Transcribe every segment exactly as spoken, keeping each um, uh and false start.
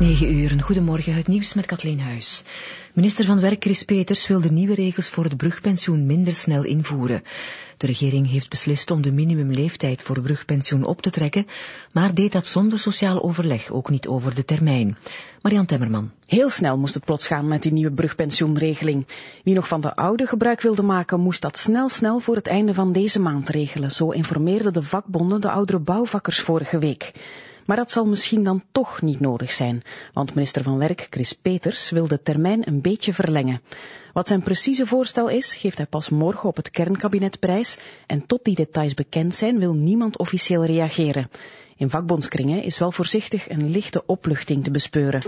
negen uur, een goedemorgen, het nieuws met Kathleen Huis. Minister van Werk Chris Peters wil de nieuwe regels voor het brugpensioen minder snel invoeren. De regering heeft beslist om de minimumleeftijd voor brugpensioen op te trekken, maar deed dat zonder sociaal overleg, ook niet over de termijn. Marian Temmerman. Heel snel moest het plots gaan met die nieuwe brugpensioenregeling. Wie nog van de oude gebruik wilde maken, moest dat snel snel voor het einde van deze maand regelen. Zo informeerden de vakbonden de oudere bouwvakkers vorige week. Maar dat zal misschien dan toch niet nodig zijn, want minister van Werk Chris Peters wil de termijn een beetje verlengen. Wat zijn precieze voorstel is, geeft hij pas morgen op het kernkabinet prijs en tot die details bekend zijn wil niemand officieel reageren. In vakbondskringen is wel voorzichtig een lichte opluchting te bespeuren.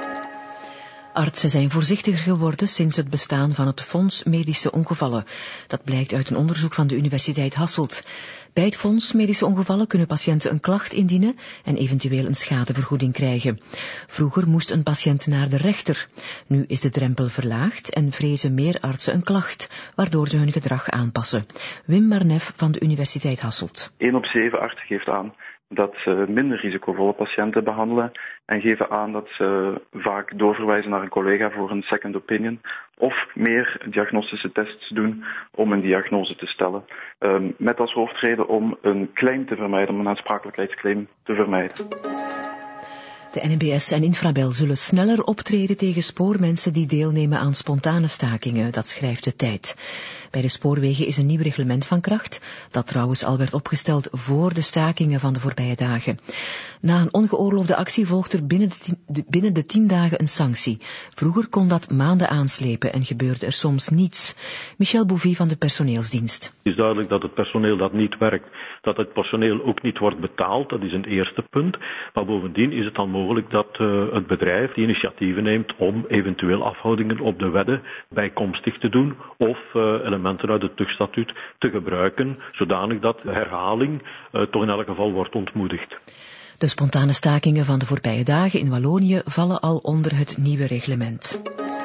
Artsen zijn voorzichtiger geworden sinds het bestaan van het Fonds Medische Ongevallen. Dat blijkt uit een onderzoek van de Universiteit Hasselt. Bij het Fonds Medische Ongevallen kunnen patiënten een klacht indienen en eventueel een schadevergoeding krijgen. Vroeger moest een patiënt naar de rechter. Nu is de drempel verlaagd en vrezen meer artsen een klacht, waardoor ze hun gedrag aanpassen. Wim Marnef van de Universiteit Hasselt. één op zeven artsen geeft aan dat ze minder risicovolle patiënten behandelen en geven aan dat ze vaak doorverwijzen naar een collega voor een second opinion of meer diagnostische tests doen om een diagnose te stellen. Um, met als hoofdreden om een claim te vermijden, om een aansprakelijkheidsclaim te vermijden. De N M B S en Infrabel zullen sneller optreden tegen spoormensen die deelnemen aan spontane stakingen, dat schrijft de Tijd. Bij de spoorwegen is een nieuw reglement van kracht, dat trouwens al werd opgesteld voor de stakingen van de voorbije dagen. Na een ongeoorloofde actie volgt er binnen de, tien, binnen de tien dagen een sanctie. Vroeger kon dat maanden aanslepen en gebeurde er soms niets. Michel Bouvy van de personeelsdienst. Het is duidelijk dat het personeel dat niet werkt, dat het personeel ook niet wordt betaald, dat is een eerste punt. Maar bovendien is het dan mogelijk dat uh, het bedrijf die initiatieven neemt om eventueel afhoudingen op de wedden bijkomstig te doen of uh, elementen uit het tuchtstatuut te gebruiken, zodanig dat herhaling uh, toch in elk geval wordt ontmoedigd. De spontane stakingen van de voorbije dagen in Wallonië vallen al onder het nieuwe reglement.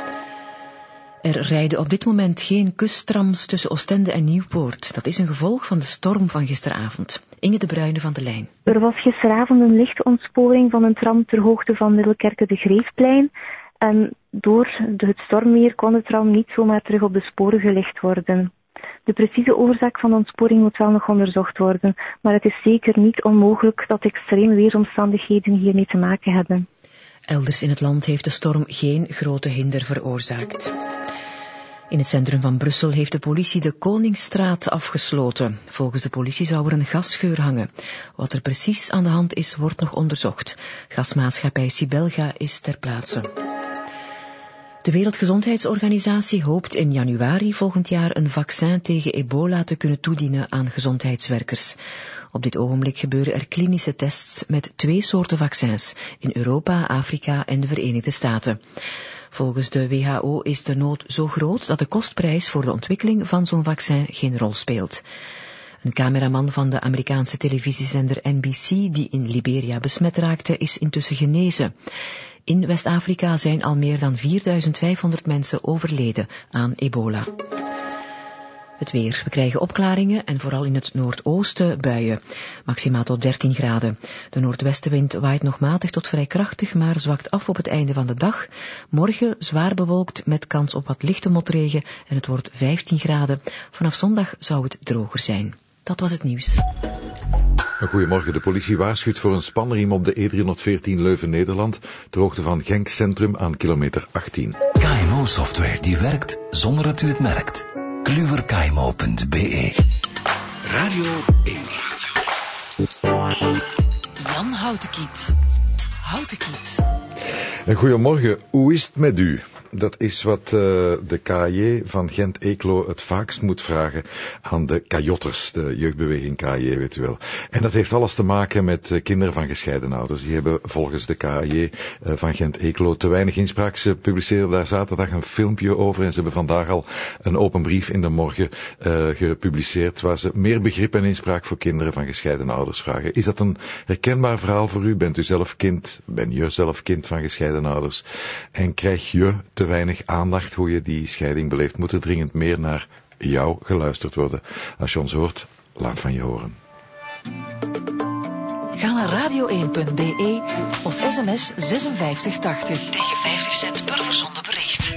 Er rijden op dit moment geen kusttrams tussen Oostende en Nieuwpoort. Dat is een gevolg van de storm van gisteravond. Inge de Bruyne van de Lijn. Er was gisteravond een lichte ontsporing van een tram ter hoogte van Middelkerke de Greefplein. En door het stormweer kon de tram niet zomaar terug op de sporen gelegd worden. De precieze oorzaak van de ontsporing moet wel nog onderzocht worden, maar het is zeker niet onmogelijk dat extreme weersomstandigheden hiermee te maken hebben. Elders in het land heeft de storm geen grote hinder veroorzaakt. In het centrum van Brussel heeft de politie de Koningsstraat afgesloten. Volgens de politie zou er een gasgeur hangen. Wat er precies aan de hand is, wordt nog onderzocht. Gasmaatschappij Sibelga is ter plaatse. De Wereldgezondheidsorganisatie hoopt in januari volgend jaar een vaccin tegen ebola te kunnen toedienen aan gezondheidswerkers. Op dit ogenblik gebeuren er klinische tests met twee soorten vaccins in Europa, Afrika en de Verenigde Staten. Volgens de W H O is de nood zo groot dat de kostprijs voor de ontwikkeling van zo'n vaccin geen rol speelt. Een cameraman van de Amerikaanse televisiezender N B C die in Liberia besmet raakte is intussen genezen. In West-Afrika zijn al meer dan vierduizend vijfhonderd mensen overleden aan ebola. Het weer. We krijgen opklaringen en vooral in het noordoosten buien. Maximaal tot dertien graden. De noordwestenwind waait nog matig tot vrij krachtig, maar zwakt af op het einde van de dag. Morgen zwaar bewolkt met kans op wat lichte motregen en het wordt vijftien graden. Vanaf zondag zou het droger zijn. Dat was het nieuws. Goedemorgen. De politie waarschuwt voor een spanriem op de E driehonderdveertien Leuven-Nederland, ter hoogte van Genk Centrum aan kilometer achttien. K M O-software die werkt zonder dat u het merkt. kluwer K M O punt B E. Radio één. Jan Houtekiet. Houtekiet. Goedemorgen. Hoe is het met u? Dat is wat uh, de K A J van Gent-Eeklo het vaakst moet vragen aan de Kajotters, de jeugdbeweging K A J, weet u wel. En dat heeft alles te maken met uh, kinderen van gescheiden ouders. Die hebben volgens de K A J uh, van Gent-Eeklo te weinig inspraak. Ze publiceerden daar zaterdag een filmpje over en ze hebben vandaag al een open brief in de morgen uh, gepubliceerd waar ze meer begrip en inspraak voor kinderen van gescheiden ouders vragen. Is dat een herkenbaar verhaal voor u? Bent u zelf kind? Ben je zelf kind van gescheiden ouders? En krijg je te weinig aandacht hoe je die scheiding beleeft? Moet er dringend meer naar jou geluisterd worden? Als je ons hoort, laat van je horen. Ga naar radio één punt b e of sms zesenvijftig tachtig tegen vijftig cent per verzonden bericht.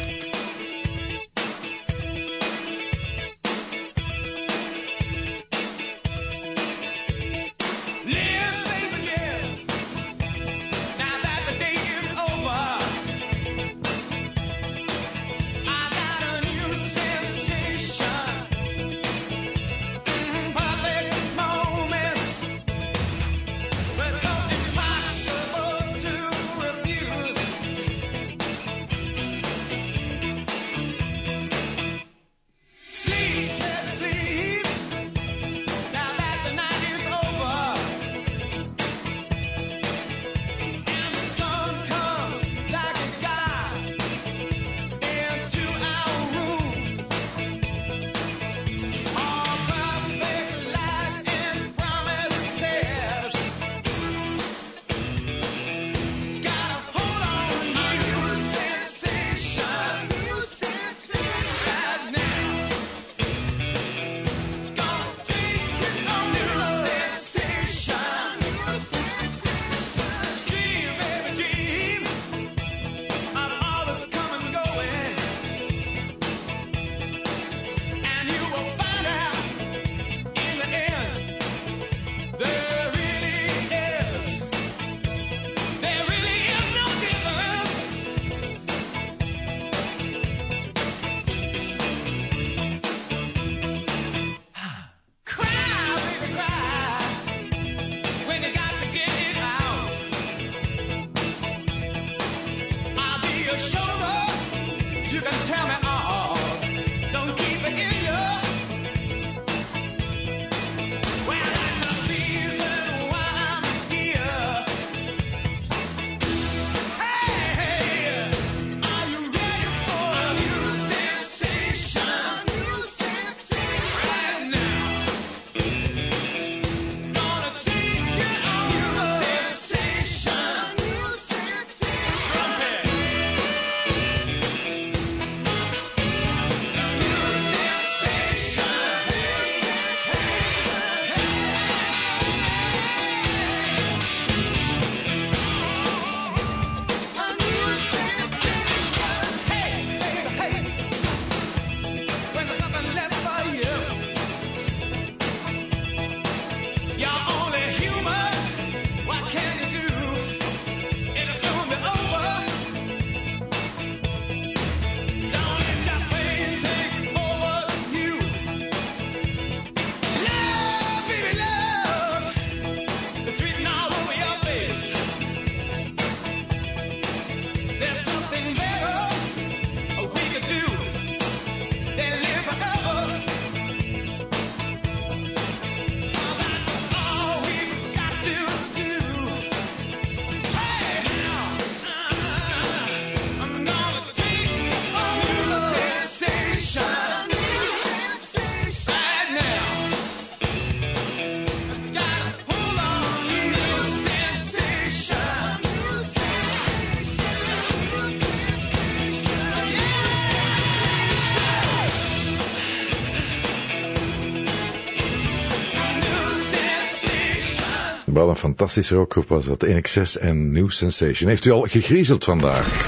Wel een fantastische rockgroep was dat. In Excess en New Sensation. Heeft u al gegriezeld vandaag?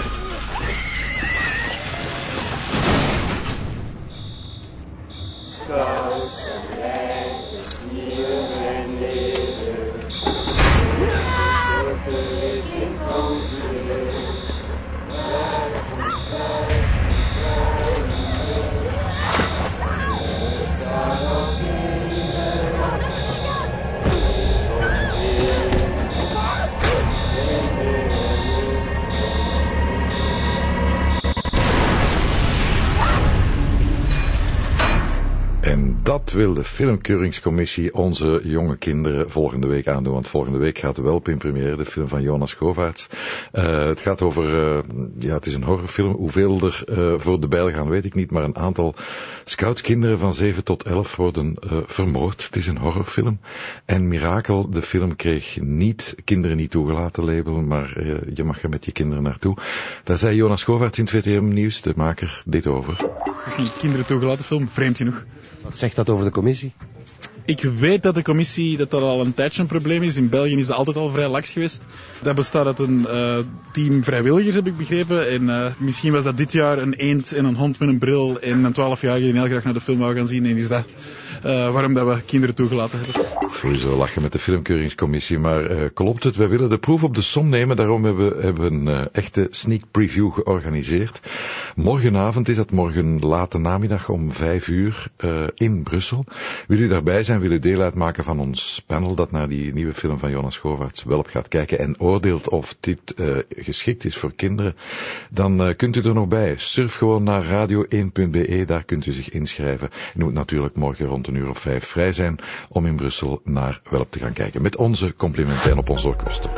Dat wil de filmkeuringscommissie onze jonge kinderen volgende week aandoen. Want volgende week gaat de Welp in première, de film van Jonas Govaerts. Uh, het gaat over, uh, ja, het is een horrorfilm. Hoeveel er uh, voor de bijl gaan weet ik niet, maar een aantal scoutskinderen van zeven tot elf worden uh, vermoord. Het is een horrorfilm. En Mirakel, de film, kreeg niet kinderen niet toegelaten label, maar uh, je mag er met je kinderen naartoe. Daar zei Jonas Govaerts in het V T M Nieuws, de maker, dit over. Het is een kinderen toegelaten film, vreemd genoeg. Wat zegt dat over de commissie? Ik weet dat de commissie, dat dat al een tijdje een probleem is. In België is dat altijd al vrij laks geweest. Dat bestaat uit een uh, team vrijwilligers, heb ik begrepen. En uh, misschien was dat dit jaar een eend en een hond met een bril en een twaalfjarige die heel graag naar de film wou gaan zien. En is dat uh, waarom dat we kinderen toegelaten hebben. Sowieso lachen met de filmkeuringscommissie, maar uh, klopt het? Wij willen de proef op de som nemen, daarom hebben we hebben een uh, echte sneak preview georganiseerd. Morgenavond is dat, morgen late namiddag om vijf uur uh, in Brussel. Wil u daarbij zijn, wil u deel uitmaken van ons panel dat naar die nieuwe film van Jonas Govaerts Welp gaat kijken en oordeelt of dit uh, geschikt is voor kinderen, dan uh, kunt u er nog bij. Surf gewoon naar radio één punt b e, daar kunt u zich inschrijven. U moet natuurlijk morgen rond een uur of vijf vrij zijn om in Brussel naar Welp te gaan kijken. Met onze complimenten en op onze orkest.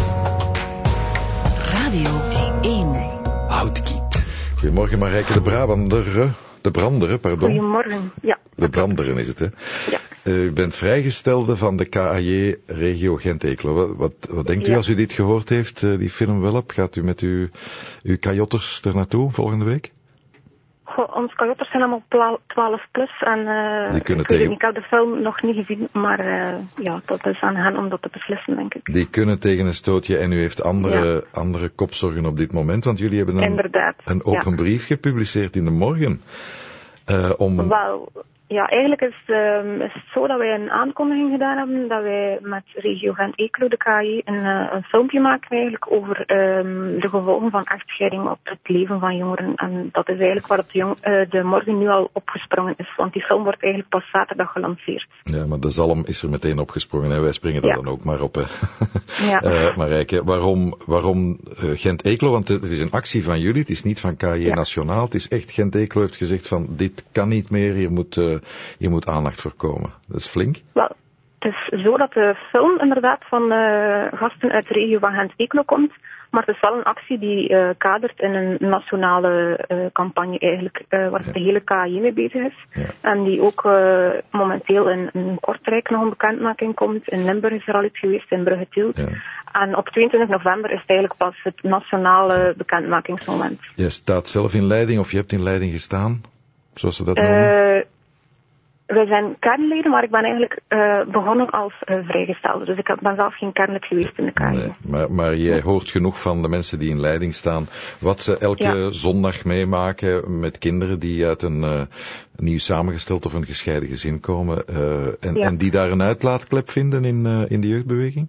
Radio één. Houtkiet. Goedemorgen Marijke de Brabanderen. De Branderen, pardon. Goedemorgen, ja. De Branderen is het, hè? Ja. Uh, u bent vrijgestelde van de K A J Regio Gent-Eeklo. Wat, wat, wat denkt u ja. als u dit gehoord heeft, uh, die film Welp? Gaat u met uw, uw kajotters er naartoe volgende week? Goh, ons kajotters zijn allemaal twaalf plus en uh, die kunnen ik, weet tegen... niet, ik heb de film nog niet gezien, maar uh, ja, dat is aan hen om dat te beslissen, denk ik. Die kunnen tegen een stootje en u heeft andere, ja. andere kopzorgen op dit moment, want jullie hebben een, een open ja. brief gepubliceerd in de morgen. Uh, om... Wel, ja, eigenlijk is, uh, is het zo dat wij een aankondiging gedaan hebben dat wij met Regio Gent-Eeklo, de K A J, een, uh, een filmpje maken eigenlijk over um, de gevolgen van echtscheiding op het leven van jongeren. En dat is eigenlijk waar het de, jong, uh, de morgen nu al opgesprongen is, want die film wordt eigenlijk pas zaterdag gelanceerd. Ja, maar de zalm is er meteen opgesprongen en wij springen daar ja. dan ook maar op. Hè. Ja. uh, Marijke, waarom, waarom uh, Gent-Eeklo? Want het is een actie van jullie, het is niet van K A J ja. Nationaal, het is echt Gent-Eeklo heeft gezegd van dit kan niet meer, hier moet... Uh, Je moet aandacht voor komen. Dat is flink. Wel, het is zo dat de film inderdaad van uh, gasten uit de regio van Gent-Eeklo komt. Maar het is wel een actie die uh, kadert in een nationale uh, campagne eigenlijk, uh, waar ja. de hele K A J mee bezig is. Ja. En die ook uh, momenteel in, in Kortrijk nog een bekendmaking komt. In Limburg is er al iets geweest, in Brugge-Tielt. Ja. En op tweeëntwintig november is het eigenlijk pas het nationale bekendmakingsmoment. Je staat zelf in leiding of je hebt in leiding gestaan, zoals ze dat noemen? Uh, Wij zijn kernleden, maar ik ben eigenlijk uh, begonnen als uh, vrijgestelde. Dus ik ben zelf geen kernlid geweest in de K A J. Nee, maar, maar jij nee. hoort genoeg van de mensen die in leiding staan, wat ze elke ja. zondag meemaken met kinderen die uit een uh, nieuw samengesteld of een gescheiden gezin komen. Uh, en, ja. en die daar een uitlaatklep vinden in, uh, in de jeugdbeweging?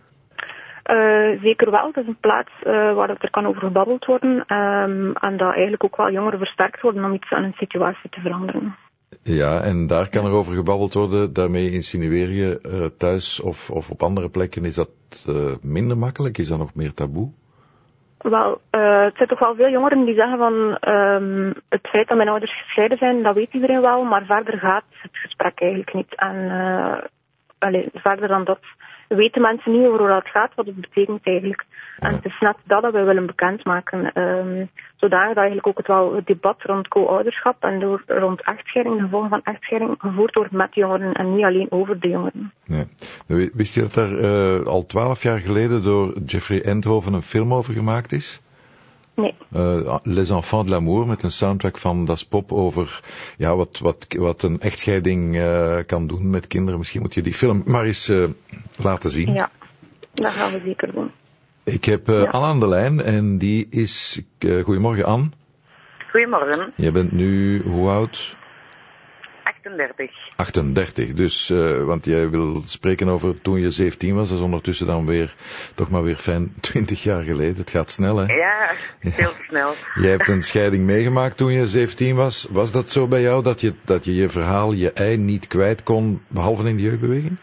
Uh, zeker wel. Het is een plaats uh, waar er kan over gebabbeld worden. Um, en dat eigenlijk ook wel jongeren versterkt worden om iets aan een situatie te veranderen. Ja, en daar kan er over gebabbeld worden. Daarmee insinueer je uh, thuis of, of op andere plekken, is dat uh, minder makkelijk? Is dat nog meer taboe? Wel, uh, het zijn toch wel veel jongeren die zeggen van um, het feit dat mijn ouders gescheiden zijn, dat weet iedereen wel, maar verder gaat het gesprek eigenlijk niet. En uh, allez, verder dan dat weten mensen niet over hoe dat gaat, wat het betekent eigenlijk. En ja. het is net dat dat wij willen bekendmaken. Um, zodanig dat eigenlijk ook het, wel, het debat rond co-ouderschap en door, rond echtscheiding, de gevolgen van echtscheiding, gevoerd wordt met jongeren en niet alleen over de jongeren. Ja. Wist je dat daar uh, al twaalf jaar geleden door Jeffrey Endhoven een film over gemaakt is? Nee. Uh, Les Enfants de l'Amour, met een soundtrack van Das Pop over ja, wat, wat, wat een echtscheiding uh, kan doen met kinderen. Misschien moet je die film maar eens uh, laten zien. Ja, dat gaan we zeker doen. Ik heb uh, ja. Anne aan de lijn en die is... Uh, goedemorgen, Anne. Goedemorgen. Je bent nu hoe oud? achtendertig. achtendertig, dus, uh, want jij wil spreken over toen je zeventien was, dat is ondertussen dan weer, toch maar weer fijn twintig jaar geleden. Het gaat snel, hè? Ja, heel snel. Jij hebt een scheiding meegemaakt toen je zeventien was. Was dat zo bij jou, dat je dat je, je verhaal, je ei niet kwijt kon, behalve in de jeugdbeweging?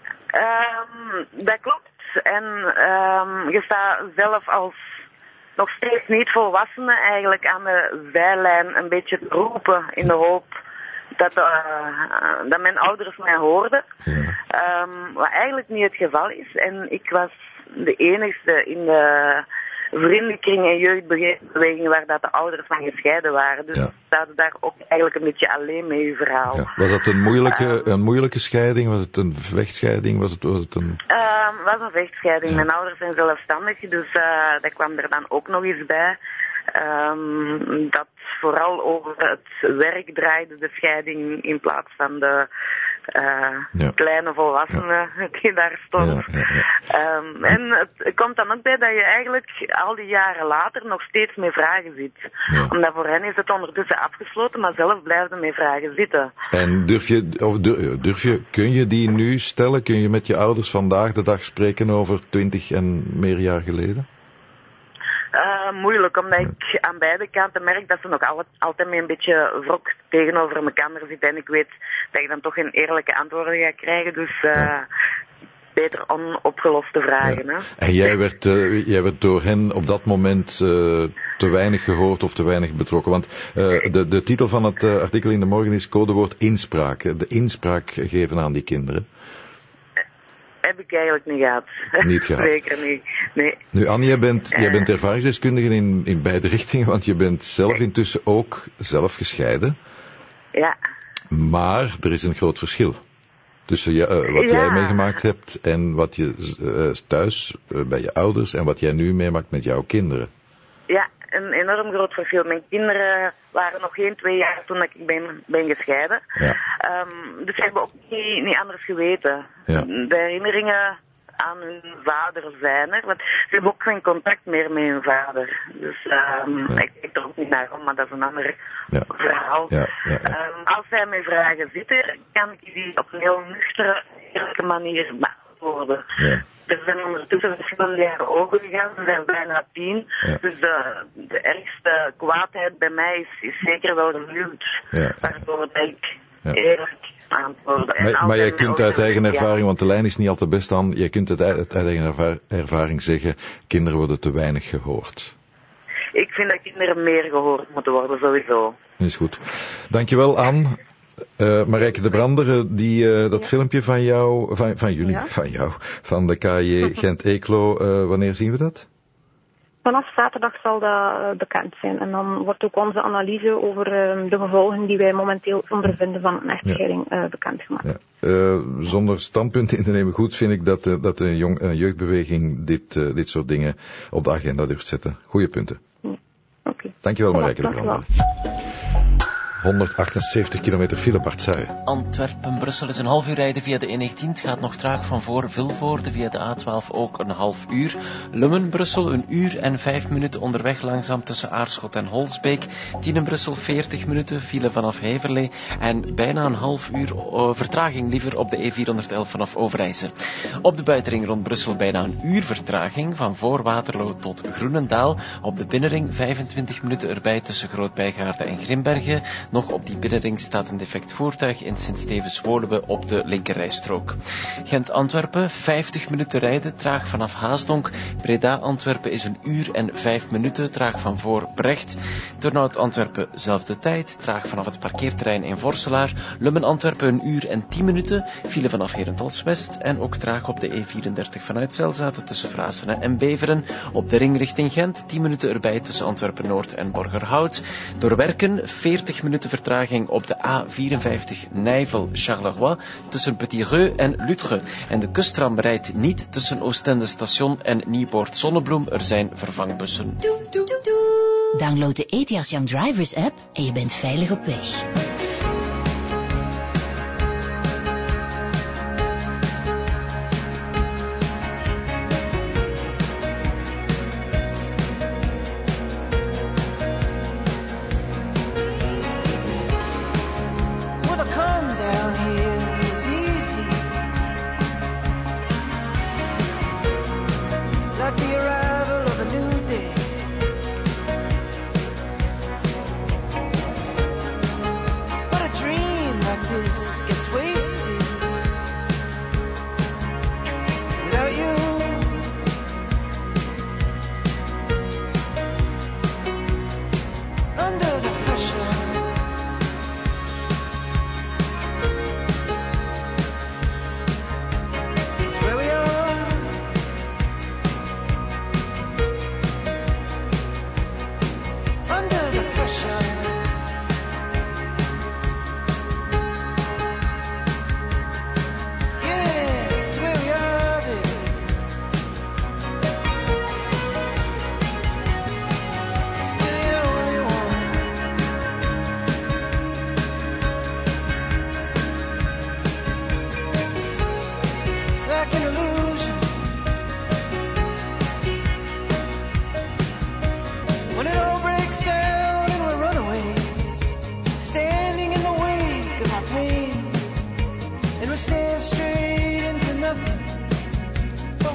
Um, dat klopt. En um, je staat zelf als nog steeds niet volwassene eigenlijk aan de zijlijn een beetje te roepen in de hoop dat, uh, dat mijn ouders mij hoorden. Ja. Um, wat eigenlijk niet het geval is. En ik was de enigste in de vriendenkring en jeugdbeweging waar dat de ouders van gescheiden waren. Dus ja. ik sta daar ook eigenlijk een beetje alleen mee uw verhaal. Ja. Was dat een moeilijke, um, een moeilijke scheiding? Was het een vechtscheiding? Was het, was het een... Um, was een vechtscheiding. Ja. Mijn ouders zijn zelfstandig, dus uh, dat kwam er dan ook nog eens bij. Um, dat vooral over het werk draaide, de scheiding, in plaats van de uh, ja. kleine volwassene ja. die daar stond. Ja, ja, ja. Um, en het, het komt dan ook bij dat je eigenlijk al die jaren later nog steeds met vragen zit. Ja. Omdat voor hen is het ondertussen afgesloten, maar zelf blijven ze met vragen zitten. En durf je, of durf je, kun je die nu stellen? Kun je met je ouders vandaag de dag spreken over twintig en meer jaar geleden? Uh, moeilijk, omdat ik aan beide kanten merk dat ze nog al, altijd met een beetje wrok tegenover elkaar zitten. En ik weet dat ik dan toch een eerlijke antwoorden ga krijgen. Dus uh, ja. beter onopgeloste vragen. Ja. Hè? En jij werd, uh, jij werd door hen op dat moment uh, te weinig gehoord of te weinig betrokken. Want uh, de, de titel van het uh, artikel in de Morgen is codewoord inspraak. De inspraak geven aan die kinderen. Heb ik eigenlijk niet gehad. Niet gehad. Zeker niet. Nee. Nu, Annie, jij bent, uh, jij bent ervaringsdeskundige in, in beide richtingen, want je bent zelf intussen ook zelf gescheiden. Ja. Maar er is een groot verschil tussen je, uh, wat ja. jij meegemaakt hebt en wat je uh, thuis uh, bij je ouders en wat jij nu meemaakt met jouw kinderen. Ja, een enorm groot verschil. Mijn kinderen waren nog geen twee jaar toen ik ben, ben gescheiden. Ja. Um, dus ze hebben ook niet, niet anders geweten. Ja. De herinneringen aan hun vader zijn er, want ze hebben ook geen contact meer met hun vader. Dus um, ja. ik kijk er ook niet naar om, maar dat is een ander ja. verhaal. Ja, ja, ja. Um, als zij met vragen zitten, kan ik die op een heel nuchtere, eerlijke manier beantwoorden. Ja. Er zijn ondertussen verschillende jaren overgegaan, ze zijn bijna tien. Ja. Dus de, de ergste kwaadheid bij mij is, is zeker wel geluwd. Ja. Waardoor ik ja. eerlijk antwoorden. Maar, maar jij kunt uit eigen ervaring, want de lijn is niet altijd best aan, jij kunt uit, uit eigen ervaring zeggen, kinderen worden te weinig gehoord. Ik vind dat kinderen meer gehoord moeten worden, sowieso. Is goed. Dankjewel, Anne. Uh, Marijke de Brander, die, uh, dat ja. filmpje van jou, van, van jullie, ja. van jou, van de K J Gent-Eeklo, uh, wanneer zien we dat? Vanaf zaterdag zal dat uh, bekend zijn. En dan wordt ook onze analyse over uh, de gevolgen die wij momenteel ondervinden van een echtscheiding ja. uh, bekendgemaakt. Ja. Uh, zonder standpunt in te nemen, goed vind ik dat, uh, dat een, jong, een jeugdbeweging dit, uh, dit soort dingen op de agenda durft zetten. Goeie punten. Ja. Okay. Dankjewel, Marijke de Brander. honderdachtenzeventig kilometer file, Bart Suijen. Antwerpen-Brussel is een half uur rijden via de E negentien. Het gaat nog traag van voor Vilvoorde via de A twaalf ook een half uur. Lummen-Brussel een uur en vijf minuten onderweg langzaam tussen Aarschot en Holsbeek. Tienen-Brussel veertig minuten file vanaf Heverlee. En bijna een half uur uh, vertraging liever op de E vierhonderdelf vanaf Overijse. Op de buitenring rond Brussel bijna een uur vertraging van voor Waterloo tot Groenendaal. Op de binnenring vijfentwintig minuten erbij tussen Groot-Bijgaarde en Grimbergen. Nog op die binnenring staat een defect voertuig in Sint-Stevens-Woluwe op de linkerrijstrook. Gent-Antwerpen, vijftig minuten rijden, traag vanaf Haasdonk. Breda-Antwerpen is een uur en vijf minuten, traag van voor Brecht. Turnhout-Antwerpen, zelfde tijd, traag vanaf het parkeerterrein in Vorselaar. Lummen-Antwerpen een uur en tien minuten, file vanaf Herentals-West. En ook traag op de E vierendertig vanuit Zelzaten tussen Vrasene en Beveren. Op de ring richting Gent, tien minuten erbij tussen Antwerpen-Noord en Borgerhout. Door Werken, veertig minuten vertraging op de A vierenvijftig Nijvel-Charleroi tussen Petit-Reu en Lutre. En de kusttram rijdt niet tussen Oostende Station en Nieuwpoort-Zonnebloem. Er zijn vervangbussen. Download de E T I A S Young Drivers app en je bent veilig op weg.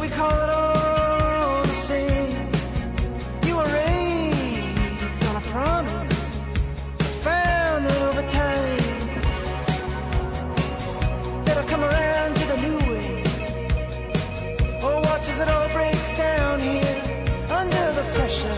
we call it all the same. You were raised on a promise, found that over time that'll come around to the new way. Oh, watch as it all breaks down here under the pressure.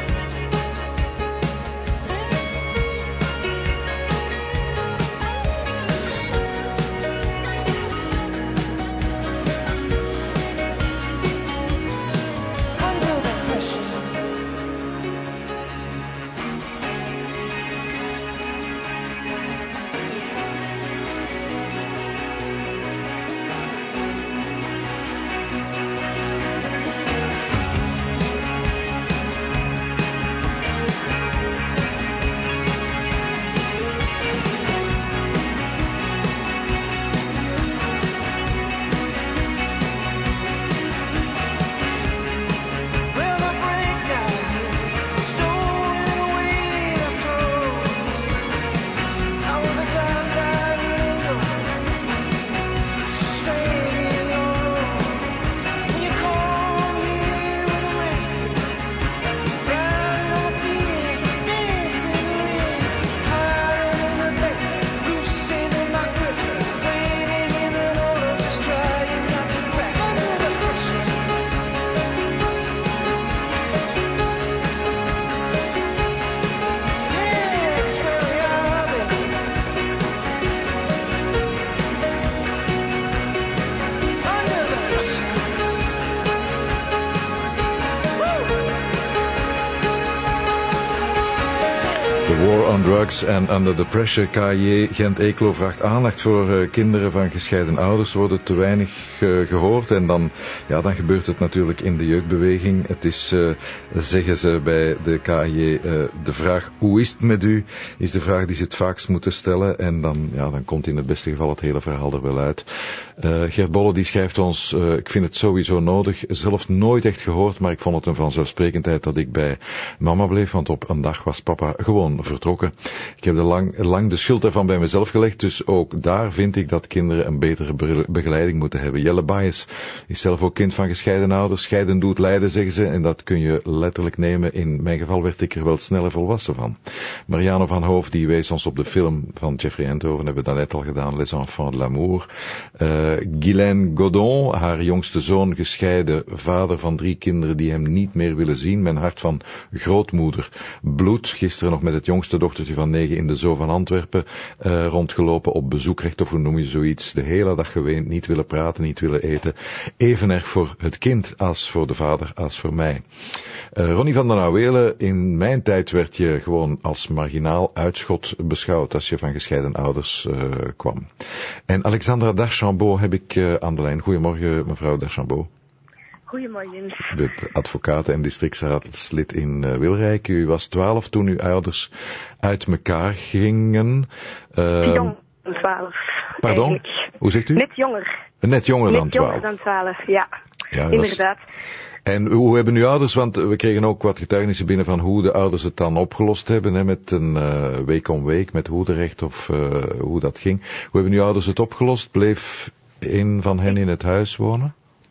Drugs and Under the Pressure. K J Gent-Eeklo vraagt aandacht voor uh, kinderen van gescheiden ouders. Worden te weinig uh, gehoord en dan, ja, dan gebeurt het natuurlijk in de jeugdbeweging. Het is, uh, zeggen ze bij de K J, uh, de vraag hoe is het met u, is de vraag die ze het vaakst moeten stellen. En dan, ja, dan komt in het beste geval het hele verhaal er wel uit. Uh, Gert Bolle die schrijft ons, uh, ik vind het sowieso nodig, zelf nooit echt gehoord, maar ik vond het een vanzelfsprekendheid dat ik bij mama bleef, want op een dag was papa gewoon vertrokken. Ik heb de lang, lang de schuld daarvan bij mezelf gelegd, dus ook daar vind ik dat kinderen een betere begeleiding moeten hebben. Jelle Baes is zelf ook kind van gescheiden ouders. Scheiden doet lijden, zeggen ze, en dat kun je letterlijk nemen. In mijn geval werd ik er wel sneller volwassen van. Marianne van Hoof die wees ons op de film van Jeffrey Eindhoven, hebben we daarnet al gedaan, Les Enfants de l'Amour. Uh, Guylaine Godon, haar jongste zoon, gescheiden vader van drie kinderen die hem niet meer willen zien. Mijn hart van grootmoeder bloed. Gisteren nog met het jongste dochtertje van negen in de Zoo van Antwerpen uh, rondgelopen op bezoekrecht, of hoe noem je zoiets. De hele dag geweend, niet willen praten, niet willen eten. Even erg voor het kind als voor de vader, als voor mij. Uh, Ronnie van den Auwelen, in mijn tijd werd je gewoon als marginaal uitschot beschouwd als je van gescheiden ouders uh, kwam. En Alexandra Darchambault heb ik uh, aan de lijn. Goedemorgen, mevrouw Darchambault. Goedemorgen. De advocaat en districtsraadslid in uh, Wilrijk. U was twaalf toen uw ouders uit elkaar gingen. Uh, Jong dan twaalf. Pardon? Eigenlijk. Hoe zegt u? Net jonger. Net jonger Net dan twaalf. Net jonger dan twaalf, ja. Ja, inderdaad. Was... En hoe hebben uw ouders, want we kregen ook wat getuigenissen binnen van hoe de ouders het dan opgelost hebben, hè, met een uh, week om week, met hoederecht of uh, hoe dat ging. Hoe hebben uw ouders het opgelost? Bleef een van hen in het huis wonen?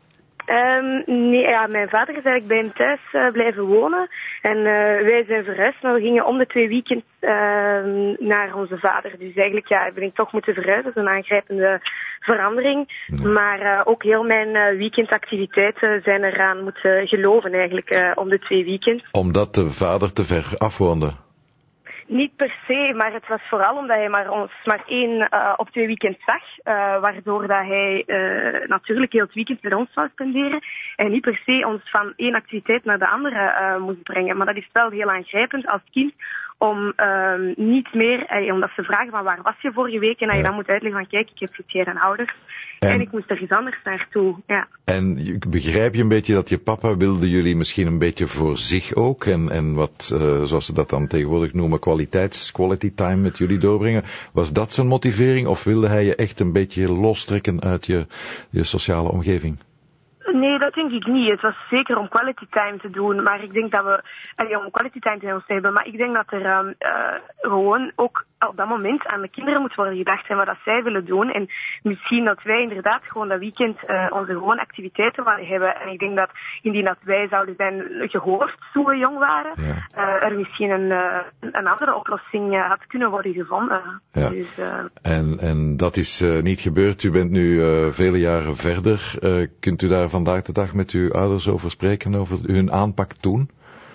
Um, nee, ja, mijn vader is eigenlijk bij hem thuis uh, blijven wonen. En uh, wij zijn verhuisd, maar we gingen om de twee weekends uh, naar onze vader. Dus eigenlijk ja, ben ik toch moeten verhuizen. Dat is een aangrijpende verandering. Ja. Maar uh, ook heel mijn uh, weekendactiviteiten zijn eraan moeten geloven eigenlijk uh, om de twee weekends. Omdat de vader te ver afwoonde? Niet per se, maar het was vooral omdat hij maar ons maar één uh, op twee weekends zag, uh, waardoor dat hij uh, natuurlijk heel het weekend met ons zou spenderen en niet per se ons van één activiteit naar de andere uh, moest brengen. Maar dat is wel heel aangrijpend als kind om uh, niet meer, uh, omdat ze vragen van waar was je vorige week en dat je dan moet uitleggen van kijk, ik heb gescheiden ouders. En, en ik moest er iets anders naartoe, ja. En begrijp je een beetje dat je papa wilde jullie misschien een beetje voor zich ook en, en wat, uh, zoals ze dat dan tegenwoordig noemen, kwaliteits, quality time met jullie doorbrengen. Was dat zijn motivering of wilde hij je echt een beetje lostrekken uit je, je sociale omgeving? Nee, dat denk ik niet. Het was zeker om quality time te doen, maar ik denk dat we, allee, om quality time te ons hebben, maar ik denk dat er um, uh, gewoon ook op dat moment aan de kinderen moet worden gedacht en wat dat zij willen doen. En misschien dat wij inderdaad gewoon dat weekend uh, onze gewone activiteiten willen hebben. En ik denk dat indien dat wij zouden zijn gehoord toen we jong waren, ja. uh, er misschien een, uh, een andere oplossing uh, had kunnen worden gevonden. Ja. Dus, uh, en, en dat is uh, niet gebeurd. U bent nu uh, vele jaren verder. Uh, kunt u daar vandaag de dag met uw ouders over spreken, over hun aanpak toen?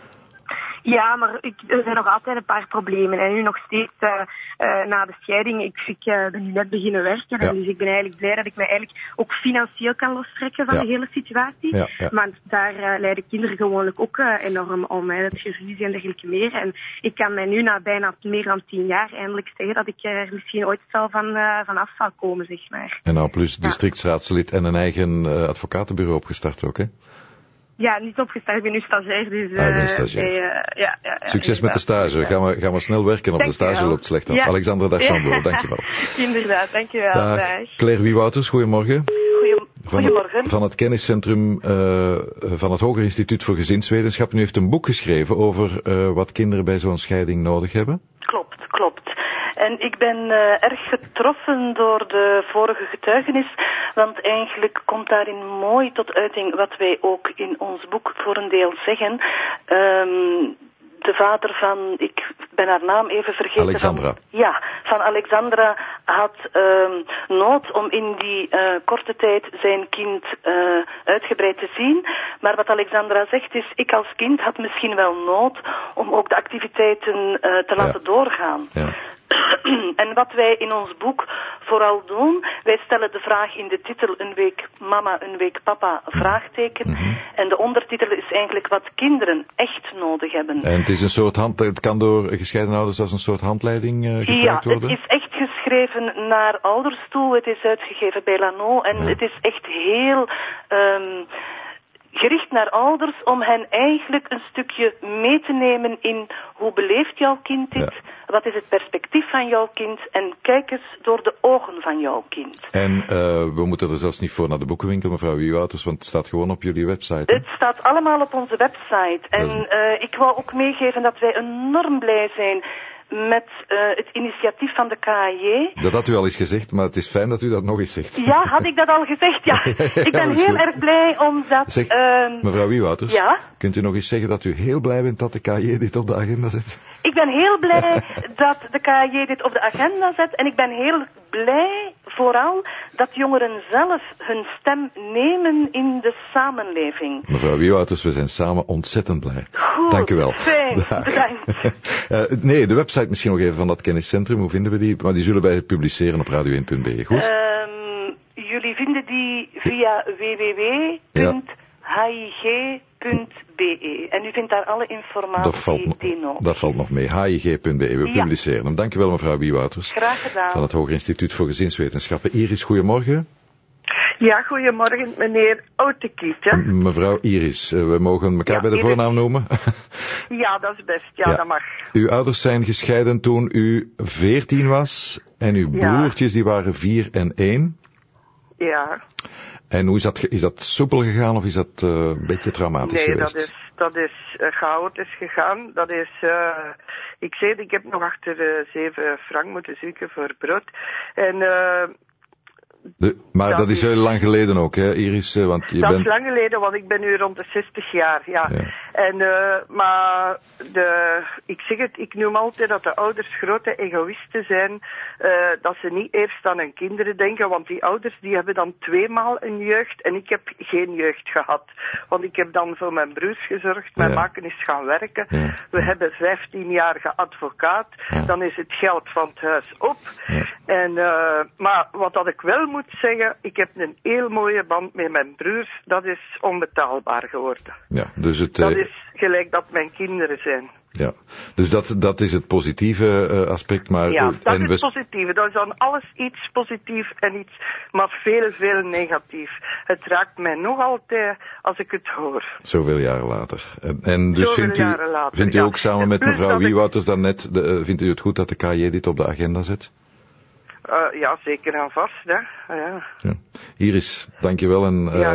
Ja, maar ik, er zijn nog altijd een paar problemen. En nu nog steeds uh, uh, na de scheiding. Ik, ik uh, ben nu net beginnen werken. Ja. En dus ik ben eigenlijk blij dat ik mij eigenlijk ook financieel kan lostrekken van ja. de hele situatie. Ja, ja. Want daar uh, lijden kinderen gewoonlijk ook uh, enorm om. Hè. Dat is ruzie en dergelijke meer. En ik kan mij nu na bijna meer dan tien jaar eindelijk zeggen dat ik er misschien ooit zal van, uh, vanaf zal komen, zeg maar. En nou plus districtsraadslid en een eigen uh, advocatenbureau opgestart ook, hè? Ja, niet opgestart, ik ben nu stagiair, dus... Uh, ah, ik ben stagiair. Uh, ja, ja, ja, Succes met de stage, gaan we, gaan we snel werken, of de stage loopt slecht af. Ja. Alexandra Deschambault, dankjewel. Inderdaad, dankjewel. Dag. Dag. Claire Wiewouters, goedemorgen. Goedemorgen. Van het, van het kenniscentrum uh, van het Hoger Instituut voor Gezinswetenschap. U heeft een boek geschreven over uh, wat kinderen bij zo'n scheiding nodig hebben. Klopt, klopt. En ik ben uh, erg getroffen door de vorige getuigenis, want eigenlijk komt daarin mooi tot uiting wat wij ook in ons boek voor een deel zeggen. Um, de vader van, ik ben haar naam even vergeten. Alexandra. Van, ja, van Alexandra had um, nood om in die uh, korte tijd zijn kind uh, uitgebreid te zien. Maar wat Alexandra zegt is, ik als kind had misschien wel nood om ook de activiteiten uh, te laten ja. doorgaan. Ja. En wat wij in ons boek vooral doen, wij stellen de vraag in de titel een week mama, een week papa, vraagteken. Mm-hmm. En de ondertitel is eigenlijk wat kinderen echt nodig hebben. En het is een soort hand, het kan door gescheiden ouders als een soort handleiding uh, gebruikt worden? Ja, het is echt geschreven naar ouders toe. Het is uitgegeven bij Lano en ja. het is echt heel... Um, gericht naar ouders om hen eigenlijk een stukje mee te nemen in hoe beleeft jouw kind dit, ja. wat is het perspectief van jouw kind en kijk eens door de ogen van jouw kind. En uh, we moeten er zelfs niet voor naar de boekenwinkel, mevrouw Wiewouters, want het staat gewoon op jullie website. Hè? Het staat allemaal op onze website en uh, ik wou ook meegeven dat wij enorm blij zijn met uh, het initiatief van de K A J. Dat had u al eens gezegd, maar het is fijn dat u dat nog eens zegt. Ja, had ik dat al gezegd? Ja. ja, ja ik ben heel goed. erg blij omdat... Zeg, uh, mevrouw Wiewouters, ja? kunt u nog eens zeggen dat u heel blij bent dat de K A J dit op de agenda zet? Ik ben heel blij dat de K A J dit op de agenda zet en ik ben heel blij vooral dat jongeren zelf hun stem nemen in de samenleving. Mevrouw Wiewouters, we zijn samen ontzettend blij. Goed, dank u wel. Fijn, bedankt. uh, nee, de website misschien nog even van dat kenniscentrum, hoe vinden we die? Maar die zullen wij publiceren op radio één punt b e, goed? Um, jullie vinden die via w w w punt h i g punt b e en u vindt daar alle informatie dat valt, die nog. Dat valt nog mee, h i g punt b e, we ja. publiceren hem. Dank u wel, mevrouw Wiewouters. Graag gedaan. Van het Hoger Instituut voor Gezinswetenschappen. Iris, goedemorgen. Ja, goedemorgen, meneer Outekiet. Mevrouw Iris, we mogen elkaar ja, bij de Iris. voornaam noemen. Ja, dat is best. Ja, ja, dat mag. Uw ouders zijn gescheiden toen u veertien was en uw ja. broertjes die waren vier en één. Ja. En hoe is dat, is dat soepel gegaan of is dat uh, een beetje traumatisch nee, geweest? Nee, dat is, dat is uh, chaotisch gegaan. Dat is, uh, ik zei, ik heb nog achter uh, zeven frank moeten zoeken voor brood. En... Uh, De, maar dat, dat is heel lang geleden ook, hè, Iris? Want je dat bent... is lang geleden, want ik ben nu rond de zestig jaar, ja. ja. En, uh, maar de, ik zeg het, ik noem altijd dat de ouders grote egoïsten zijn, uh, dat ze niet eerst aan hun kinderen denken, want die ouders die hebben dan tweemaal een jeugd en ik heb geen jeugd gehad. Want ik heb dan voor mijn broers gezorgd, mijn ja. maken is gaan werken. Ja. We hebben vijftienjarige advocaat, ja. dan is het geld van het huis op. Ja. En, uh, maar wat dat ik wel moet zeggen, ik heb een heel mooie band met mijn broers. Dat is onbetaalbaar geworden. Ja, dus het, dat is gelijk dat mijn kinderen zijn. Ja, dus dat, dat is het positieve uh, aspect. Maar, ja, dat en is het we... positieve. Dat is aan alles iets positief en iets, maar veel, veel negatief. Het raakt mij nog altijd als ik het hoor. Zoveel jaren later. En, en dus Zoveel vindt u, later, vindt u ja. ook samen met mevrouw Wiewouters daarnet, de, uh, vindt u het goed dat de K J dit op de agenda zet? Uh, ja, zeker en vast, hè. Ja. Ja. Iris, dankjewel en uh, ja.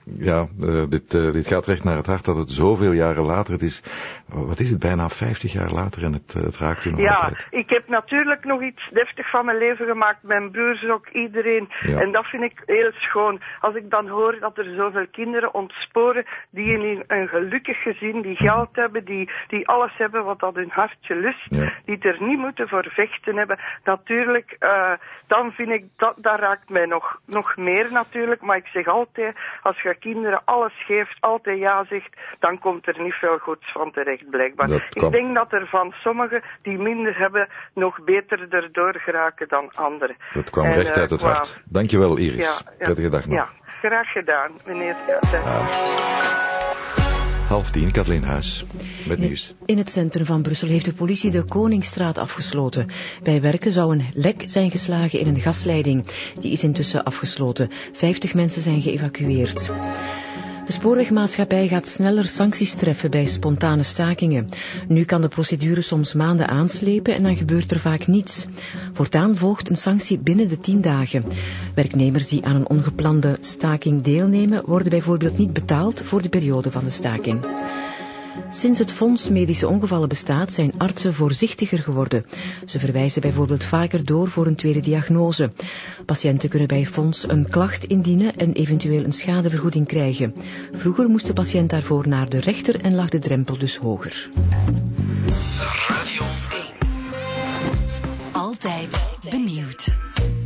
ja, uh, dit, uh, dit gaat recht naar het hart dat het zoveel jaren later, het is, wat is het, bijna vijftig jaar later en het, uh, het raakt u nog ja, altijd. Ik heb natuurlijk nog iets deftig van mijn leven gemaakt, mijn broers ook, iedereen. Ja. En dat vind ik heel schoon. Als ik dan hoor dat er zoveel kinderen ontsporen die in een gelukkig gezin, die geld hebben, die, die alles hebben wat dat hun hartje lust, ja. die er niet moeten voor vechten hebben. Natuurlijk, uh, dan vind ik, dat, dat raakt mij nog, nog meer natuurlijk. Maar ik zeg altijd, als je kinderen alles geeft, altijd ja zegt, dan komt er niet veel goeds van terecht, blijkbaar. Ik denk dat er van sommigen die minder hebben, nog beter erdoor geraken dan anderen. Dat kwam en, recht uit het uh, hart. Dankjewel, Iris. Ja, ja, Prettige dag nog. Ja, graag gedaan, meneer Schatten. Ja. Half tien, Kathleen Huis, met nieuws. In het centrum van Brussel heeft de politie de Koningsstraat afgesloten. Bij werken zou een lek zijn geslagen in een gasleiding. Die is intussen afgesloten. Vijftig mensen zijn geëvacueerd. De spoorwegmaatschappij gaat sneller sancties treffen bij spontane stakingen. Nu kan de procedure soms maanden aanslepen en dan gebeurt er vaak niets. Voortaan volgt een sanctie binnen de tien dagen. Werknemers die aan een ongeplande staking deelnemen worden bijvoorbeeld niet betaald voor de periode van de staking. Sinds het Fonds Medische Ongevallen bestaat, zijn artsen voorzichtiger geworden. Ze verwijzen bijvoorbeeld vaker door voor een tweede diagnose. Patiënten kunnen bij het fonds een klacht indienen en eventueel een schadevergoeding krijgen. Vroeger moest de patiënt daarvoor naar de rechter en lag de drempel dus hoger. Radio één. Altijd benieuwd.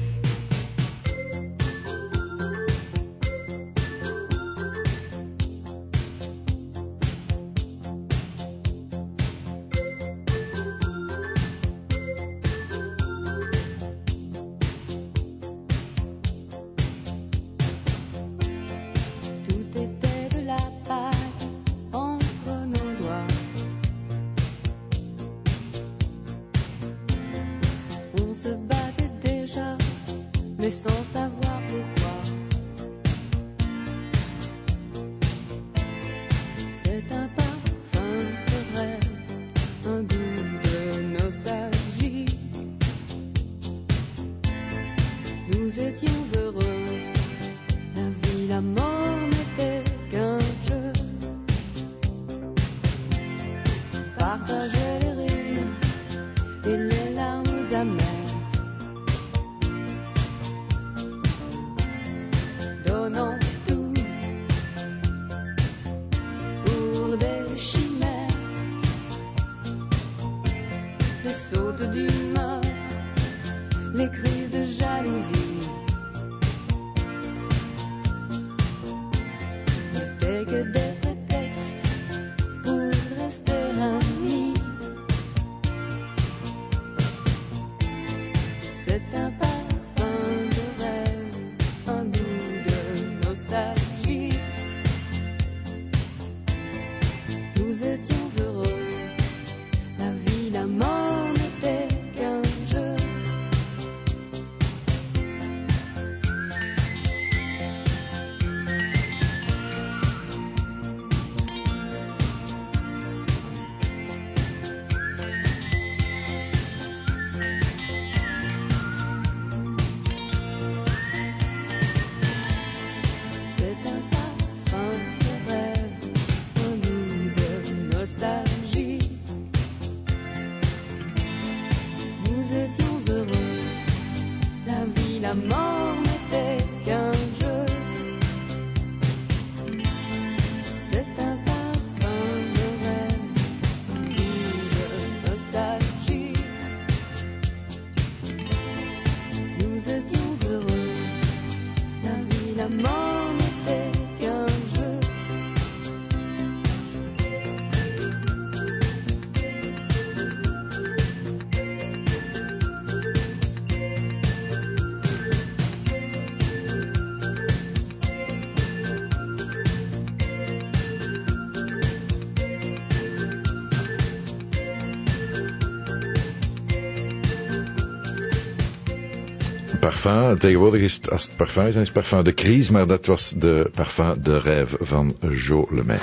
Parfum, tegenwoordig is het, als het parfum is, dan is het parfum de crise, maar dat was de parfum de rêve van Jo Lemaire.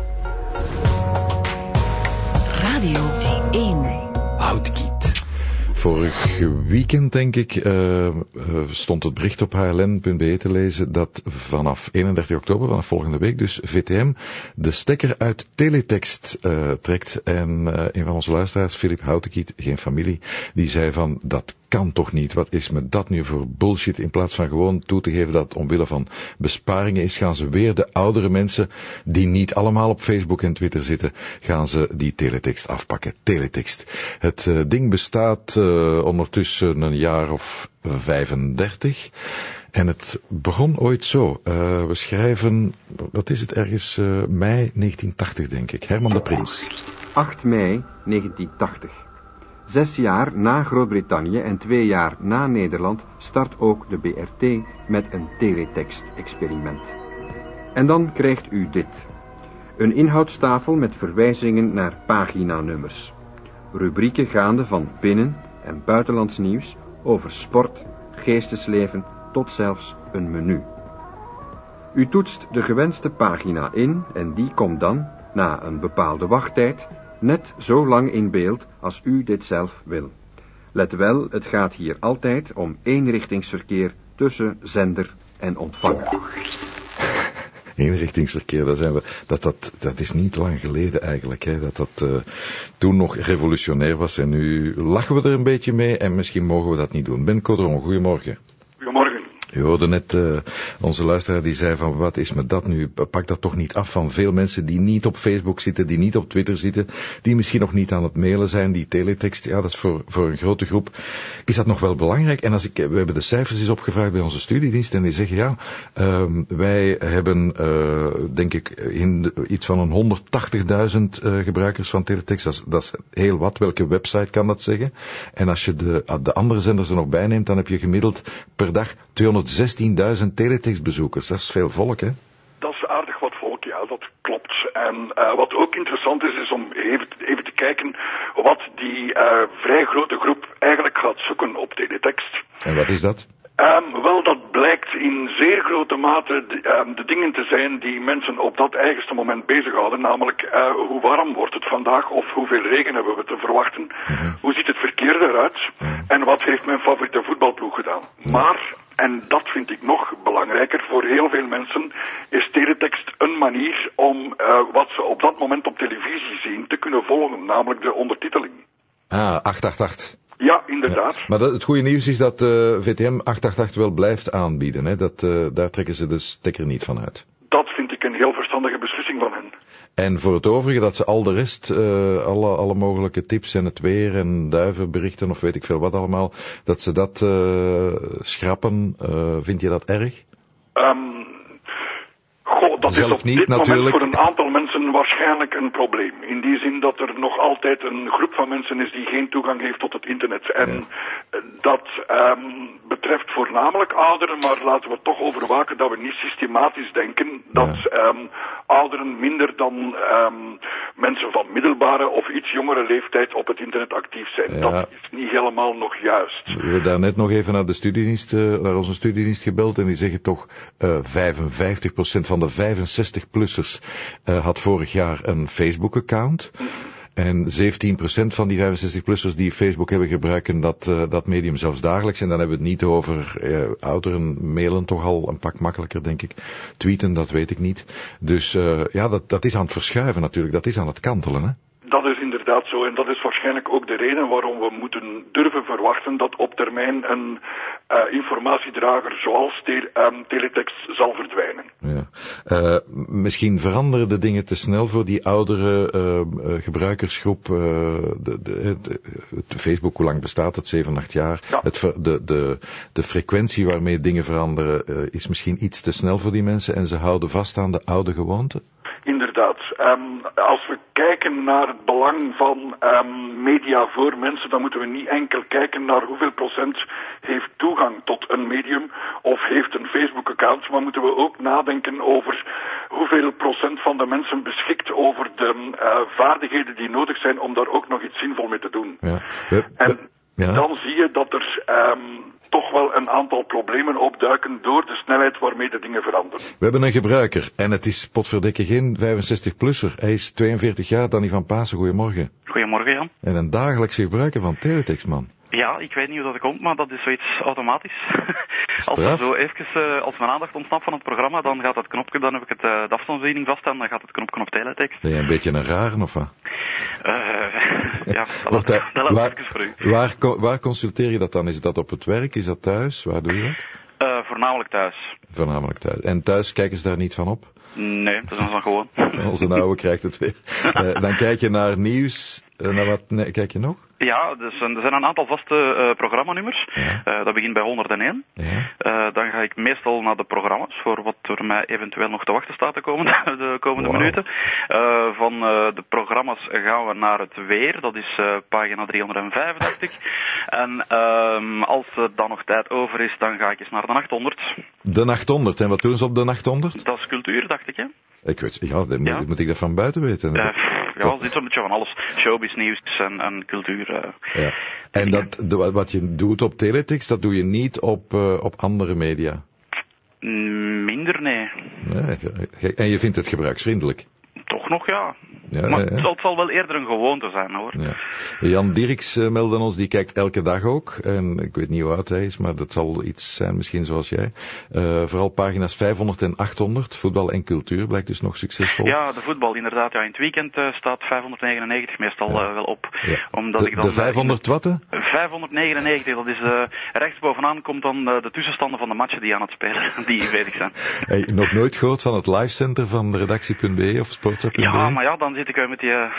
Radio één. Houtkiet. Vorig weekend, denk ik, uh, uh, stond het bericht op h l n punt b e te lezen dat vanaf eenendertig oktober, vanaf volgende week dus, V T M de stekker uit teletext uh, trekt. En uh, een van onze luisteraars, Filip Houtekiet, geen familie, die zei van, dat kan toch niet, wat is me dat nu voor bullshit? In plaats van gewoon toe te geven dat het omwille van besparingen is, gaan ze weer de oudere mensen, die niet allemaal op Facebook en Twitter zitten, gaan ze die teletext afpakken. Teletext. Het uh, ding bestaat uh, ondertussen een jaar of vijfendertig. En het begon ooit zo. Uh, we schrijven, wat is het, ergens uh, mei negentien tachtig, denk ik. Herman de Prins. acht mei negentien tachtig. Zes jaar na Groot-Brittannië en twee jaar na Nederland start ook de B R T met een teletext-experiment. En dan krijgt u dit. Een inhoudstafel met verwijzingen naar paginanummers. Rubrieken gaande van binnen- en buitenlands nieuws over sport, geestesleven tot zelfs een menu. U toetst de gewenste pagina in en die komt dan, na een bepaalde wachttijd, net zo lang in beeld als u dit zelf wil. Let wel, het gaat hier altijd om eenrichtingsverkeer tussen zender en ontvanger. Eenrichtingsverkeer, daar zijn we, dat, dat, dat is niet lang geleden eigenlijk, hè, dat dat uh, toen nog revolutionair was en nu lachen we er een beetje mee en misschien mogen we dat niet doen. Ben Codron, goedemorgen. Goedemorgen. Je hoorde net uh, onze luisteraar die zei van, wat is me dat nu? Pak dat toch niet af van veel mensen die niet op Facebook zitten, die niet op Twitter zitten, die misschien nog niet aan het mailen zijn, die teletext, ja, dat is voor, voor een grote groep. Is dat nog wel belangrijk? En als ik, we hebben de cijfers eens opgevraagd bij onze studiedienst en die zeggen, ja, uh, wij hebben, uh, denk ik, in de, iets van een honderdtachtigduizend uh, gebruikers van teletext. Dat is, dat is heel wat. Welke website kan dat zeggen? En als je de, de andere zenders er nog bij neemt, dan heb je gemiddeld per dag tweehonderdzestienduizend teletextbezoekers. Dat is veel volk, hè? Dat is aardig wat volk, ja, dat klopt. En uh, wat ook interessant is, is om even, even te kijken wat die uh, vrij grote groep eigenlijk gaat zoeken op teletext. En wat is dat? Um, wel, dat blijkt in zeer grote mate de, um, de dingen te zijn die mensen op dat eigenste moment bezighouden. Namelijk, uh, hoe warm wordt het vandaag of hoeveel regen hebben we te verwachten? Uh-huh. Hoe ziet het verkeer eruit? Uh-huh. En wat heeft mijn favoriete voetbalploeg gedaan? Uh-huh. Maar, en dat vind ik nog belangrijker, voor heel veel mensen is teletext een manier om uh, wat ze op dat moment op televisie zien te kunnen volgen. Namelijk de ondertiteling. Ah, acht acht acht. Ja, inderdaad. Ja, maar dat, het goede nieuws is dat uh, V T M acht acht acht wel blijft aanbieden. Hè? Dat, uh, daar trekken ze de stekker niet van uit. Dat vind ik een heel verstandige beslissing van hen. En voor het overige dat ze al de rest, uh, alle, alle mogelijke tips en het weer en duivenberichten of weet ik veel wat allemaal, dat ze dat uh, schrappen, uh, vind je dat erg? Um, goh, dat Zelf is op niet, dit natuurlijk. moment voor een aantal mensen waarschijnlijk een probleem. In die zin dat er nog altijd een groep van mensen is die geen toegang heeft tot het internet. En ja. dat um, betreft voornamelijk ouderen, maar laten we toch overwaken dat we niet systematisch denken dat ja. um, ouderen minder dan um, mensen van middelbare of iets jongere leeftijd op het internet actief zijn. Ja. Dat is niet helemaal nog juist. We hebben daar net nog even naar de studiedienst, uh, naar onze studiedienst gebeld en die zeggen toch uh, vijfenvijftig procent van de vijfenzestig-plussers uh, had vorig jaar een Facebook-account. Mm. En zeventien procent van die vijfenzestig-plussers die Facebook hebben gebruiken dat, uh, dat medium zelfs dagelijks. En dan hebben we het niet over uh, ouderen, mailen toch al een pak makkelijker, denk ik. Tweeten, dat weet ik niet. Dus uh, ja, dat, dat is aan het verschuiven natuurlijk. Dat is aan het kantelen, hè? Dat is inderdaad zo en dat is waarschijnlijk ook de reden waarom we moeten durven verwachten dat op termijn een uh, informatiedrager zoals te, um, teletext zal verdwijnen. Ja. Uh, misschien veranderen de dingen te snel voor die oudere uh, uh, gebruikersgroep. Uh, de, de, de, de Facebook, hoe lang bestaat het? zeven, acht jaar. Ja. Het ver, de, de, de frequentie waarmee dingen veranderen uh, is misschien iets te snel voor die mensen en ze houden vast aan de oude gewoonten. Inderdaad. Um, als we kijken naar het belang van um, media voor mensen, dan moeten we niet enkel kijken naar hoeveel procent heeft toegang tot een medium of heeft een Facebook-account, maar moeten we ook nadenken over hoeveel procent van de mensen beschikt over de uh, vaardigheden die nodig zijn om daar ook nog iets zinvol mee te doen. Ja. We, en ja. dan zie je dat er um, toch wel een aantal problemen opduiken door de snelheid waarmee de dingen veranderen. We hebben een gebruiker en het is potverdikke geen vijfenzestig-plusser. Hij is tweeënveertig jaar, Danny van Pasen. Goedemorgen. Goedemorgen, Jan. En een dagelijkse gebruiker van teletext, man. Ja, ik weet niet hoe dat komt, maar dat is zoiets automatisch. Als er zo even, uh, als mijn aandacht ontsnapt van het programma, dan gaat het knopje, dan heb ik het, uh, de afstandsbediening vast en dan gaat het knopje op teletext. Ben je een beetje een raar of wat? Uh, ja, dat is waar, even voor u. Waar, waar consulteer je dat dan? Is dat op het werk? Is dat thuis? Waar doe je dat? Uh, voornamelijk thuis. Voornamelijk thuis. En thuis kijken ze daar niet van op? Nee, dat is dan gewoon. Onze oude krijgt het weer. Uh, dan kijk je naar nieuws. Uh, naar wat nee, kijk je nog? Ja, dus, er zijn een aantal vaste uh, programmanummers. Ja. Uh, dat begint bij honderdéén. Ja. Uh, dan ga ik meestal naar de programma's, voor wat er mij eventueel nog te wachten staat de komende, de komende wow. minuten. Uh, van uh, de programma's gaan we naar het weer, dat is uh, pagina driehonderdvijfendertig. En uh, als er dan nog tijd over is, dan ga ik eens naar de achthonderd. De achthonderd, en wat doen ze op de achthonderd? Dat is cultuur, dacht ik, hè? Ik weet, ja, dan ja. Moet, moet ik dat van buiten weten? Uh, ja, er zit zo'n beetje van alles. Showbiz, nieuws en, en cultuur. Uh. Ja. En dat, de, wat je doet op teletext, dat doe je niet op, uh, op andere media? Minder, nee. nee. En je vindt het gebruiksvriendelijk? Toch nog, ja. Ja, maar ja, ja. Het, zal, het zal wel eerder een gewoonte zijn, hoor. Ja. Jan Dirks uh, meldde ons, die kijkt elke dag ook. En ik weet niet hoe oud hij is, maar dat zal iets zijn, misschien zoals jij. Uh, vooral pagina's vijfhonderd en achthonderd, voetbal en cultuur, blijkt dus nog succesvol. Ja, de voetbal, inderdaad. Ja, in het weekend uh, staat vijfhonderdnegenennegentig meestal ja. uh, wel op. Ja. Omdat de, ik dan, de vijfhonderd wat? Hè? vijfhonderdnegenennegentig, dat is uh, rechtsbovenaan komt dan uh, de tussenstanden van de matchen die aan het spelen, die bezig zijn. Hey, nog nooit gehoord van het livecenter van redactie.be of sportza.be? Ja, maar ja, dan zit ik uh, met die... Uh,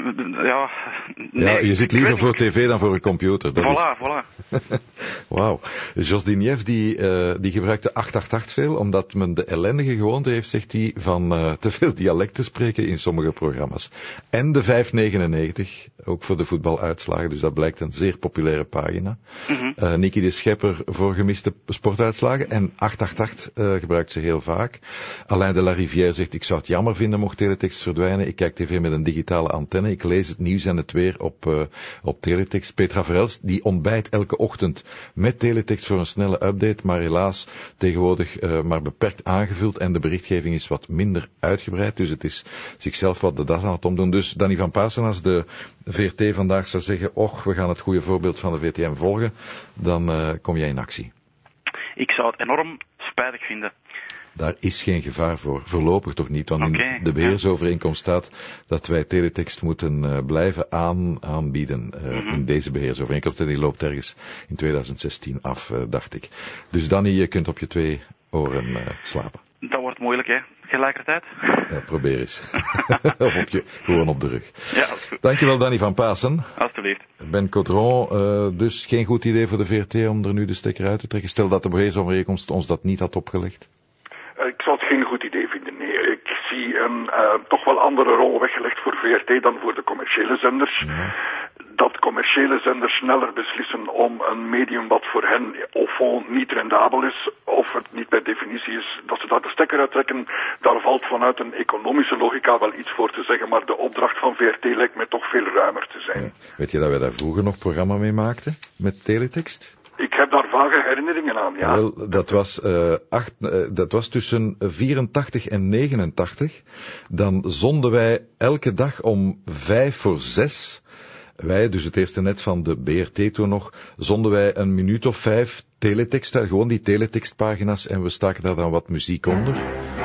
ja, nee, ja, je zit liever voor tv dan voor een computer. Dat voilà, is... voilà. Wauw. Jos Diniev, die, uh, die gebruikt de acht acht acht veel, omdat men de ellendige gewoonte heeft, zegt hij, van uh, te veel dialect te spreken in sommige programma's. En de vijfhonderdnegenennegentig, ook voor de voetbaluitslagen, dus dat blijkt een zeer populaire pagina. Mm-hmm. Uh, Nicky de Schepper voor gemiste sportuitslagen en acht acht acht uh, gebruikt ze heel vaak. Alain de la Rivière zegt, ik zou het jammer vinden mocht teletext verdwijnen. Ik kijk tv met een digitale antenne. Ik lees het nieuws en het weer op, uh, op teletext. Petra Verels, die ontbijt elke ochtend met teletext voor een snelle update, maar helaas tegenwoordig uh, maar beperkt aangevuld en de berichtgeving is wat minder uitgebreid. Dus het is zichzelf wat de dag aan het omdoen. Dus Danny van Paassen, als de V R T vandaag zou zeggen, och, we gaan het goede voorbeeld van de V T M volgen, dan uh, kom jij in actie. Ik zou het enorm spijtig vinden. Daar is geen gevaar voor. Voorlopig toch niet, want okay, in de beheersovereenkomst staat dat wij teletext moeten uh, blijven aan, aanbieden uh, mm-hmm. in deze beheersovereenkomst. En die loopt ergens in twintig zestien af, uh, dacht ik. Dus Danny, je kunt op je twee oren uh, slapen. Dat wordt moeilijk, hè? Tegelijkertijd. Ja, probeer eens. Of op je, gewoon op de rug. Ja, dat is goed. Dankjewel, Danny van Paassen. Alsjeblieft. Ben Codron, uh, dus geen goed idee voor de V R T om er nu de stekker uit te trekken. Stel dat de beheersovereenkomst ons dat niet had opgelegd. Ik zou het geen goed idee vinden, nee. Ik zie een uh, toch wel andere rol weggelegd voor V R T dan voor de commerciële zenders. Ja. Dat commerciële zenders sneller beslissen om een medium wat voor hen au fond niet rendabel is, of het niet per definitie is, dat ze daar de stekker uit trekken, daar valt vanuit een economische logica wel iets voor te zeggen, maar de opdracht van V R T lijkt me toch veel ruimer te zijn. Ja. Weet je dat wij daar vroeger nog programma mee maakten, met teletext? Ik heb daar vage herinneringen aan, ja. Wel, dat was, uh, acht, uh, dat was tussen vierentachtig en negenentachtig. Dan zonden wij elke dag om vijf voor zes... Wij, dus het eerste net van de B R T toen nog, zonden wij een minuut of vijf teletext uit, gewoon die teletextpagina's, en we staken daar dan wat muziek onder.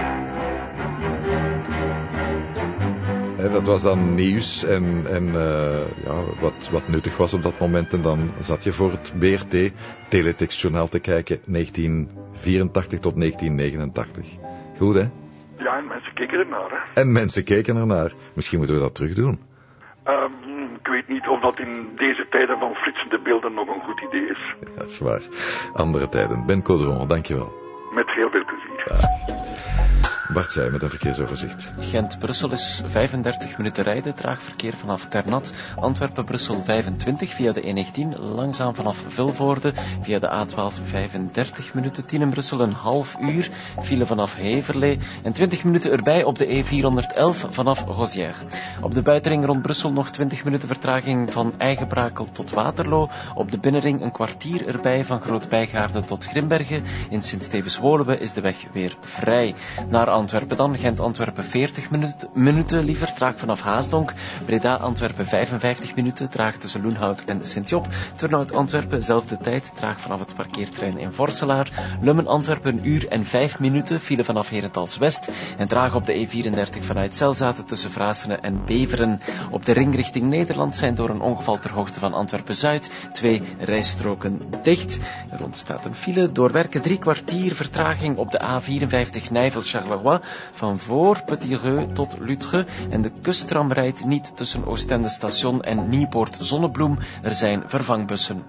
En dat was dan nieuws en, en uh, ja, wat, wat nuttig was op dat moment. En dan zat je voor het B R T teletextjournaal te kijken, negentien vierentachtig tot negentien negenentachtig. Goed, hè? Ja, en mensen keken ernaar, hè? En mensen keken ernaar. Misschien moeten we dat terug doen. Um, ik weet niet of dat in deze tijden van flitsende beelden nog een goed idee is. Ja, dat is waar. Andere tijden. Ben Codron, dankjewel. Met heel veel plezier. Ja. Bart zei met een verkeersoverzicht. Gent-Brussel is vijfendertig minuten rijden, traag verkeer vanaf Ternat. Antwerpen-Brussel vijfentwintig via de E negentien, langzaam vanaf Vilvoorde. Via de A twaalf vijfendertig minuten, Tienen-Brussel een half uur. File vanaf Heverlee en twintig minuten erbij op de E vierhonderdelf vanaf Rosière. Op de buitenring rond Brussel nog twintig minuten vertraging van Eigenbrakel tot Waterloo. Op de binnenring een kwartier erbij van Groot-Bijgaarde tot Grimbergen. In Sint-Stevens-Woluwe is de weg weer vrij. Naar Antwerpen dan. Gent-Antwerpen veertig minuut, minuten liever, traag vanaf Haasdonk. Breda-Antwerpen vijfenvijftig minuten, traag tussen Loenhout en Sint-Job. Turnhout-Antwerpen, zelfde tijd, traag vanaf het parkeerterrein in Vorselaar. Lummen-Antwerpen een uur en vijf minuten, file vanaf Herentals-West. En traag op de E vierendertig vanuit Zelzaten tussen Vrasene en Beveren. Op de ring richting Nederland zijn door een ongeval ter hoogte van Antwerpen-Zuid twee rijstroken dicht. Er ontstaat een file, door werken drie kwartier vertraging op de A vierenvijftig Nijvel-Charleroi van voor Petit-Reux tot Lutre. En de kusttram rijdt niet tussen Oostende Station en Nieuwpoort-Zonnebloem. Er zijn vervangbussen.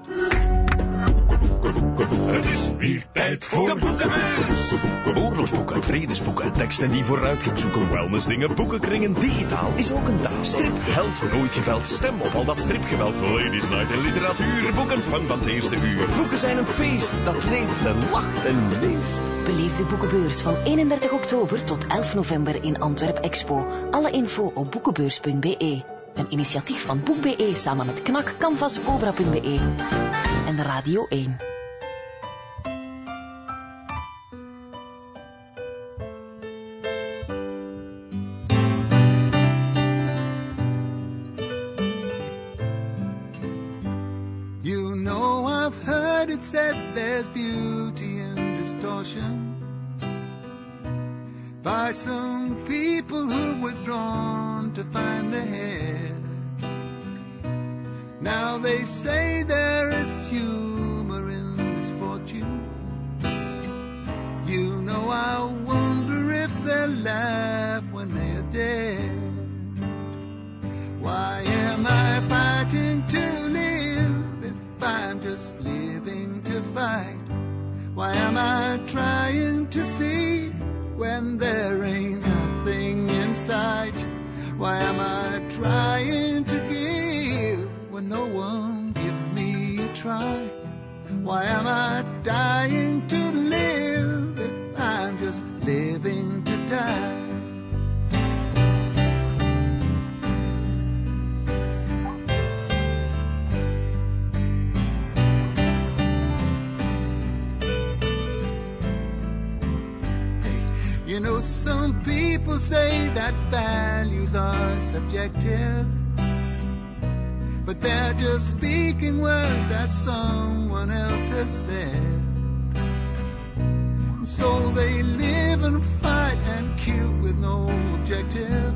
Het is weer tijd voor de boekenbeurs. Oorlogsboeken, vredesboeken, teksten die vooruit gaan zoeken, wellnessdingen, boekenkringen, digitaal is ook een taal. Strip, held, nooit geveld, stem op al dat stripgeweld. Ladies Night en literatuur, boeken van van het eerste uur. Boeken zijn een feest dat leeft en lacht en leest. Beleef de boekenbeurs van eenendertig oktober tot elf november in Antwerp Expo. Alle info op boekenbeurs punt b e. Een initiatief van Boek punt b e samen met Knak, Canvas, Cobra punt b e en Radio één. It said there's beauty in distortion by some people who've withdrawn to find their heads. Now they say there is humor in this fortune. You know, I wonder if they'll laugh when they're dead. Why am I fighting to live if I'm just living to fight? Why am I trying to see when there ain't nothing in sight? Why am I trying to give when no one gives me a try? Why am I dying to live if I'm just living to die? You know, some people say that values are subjective, but they're just speaking words that someone else has said. So they live and fight and kill with no objective.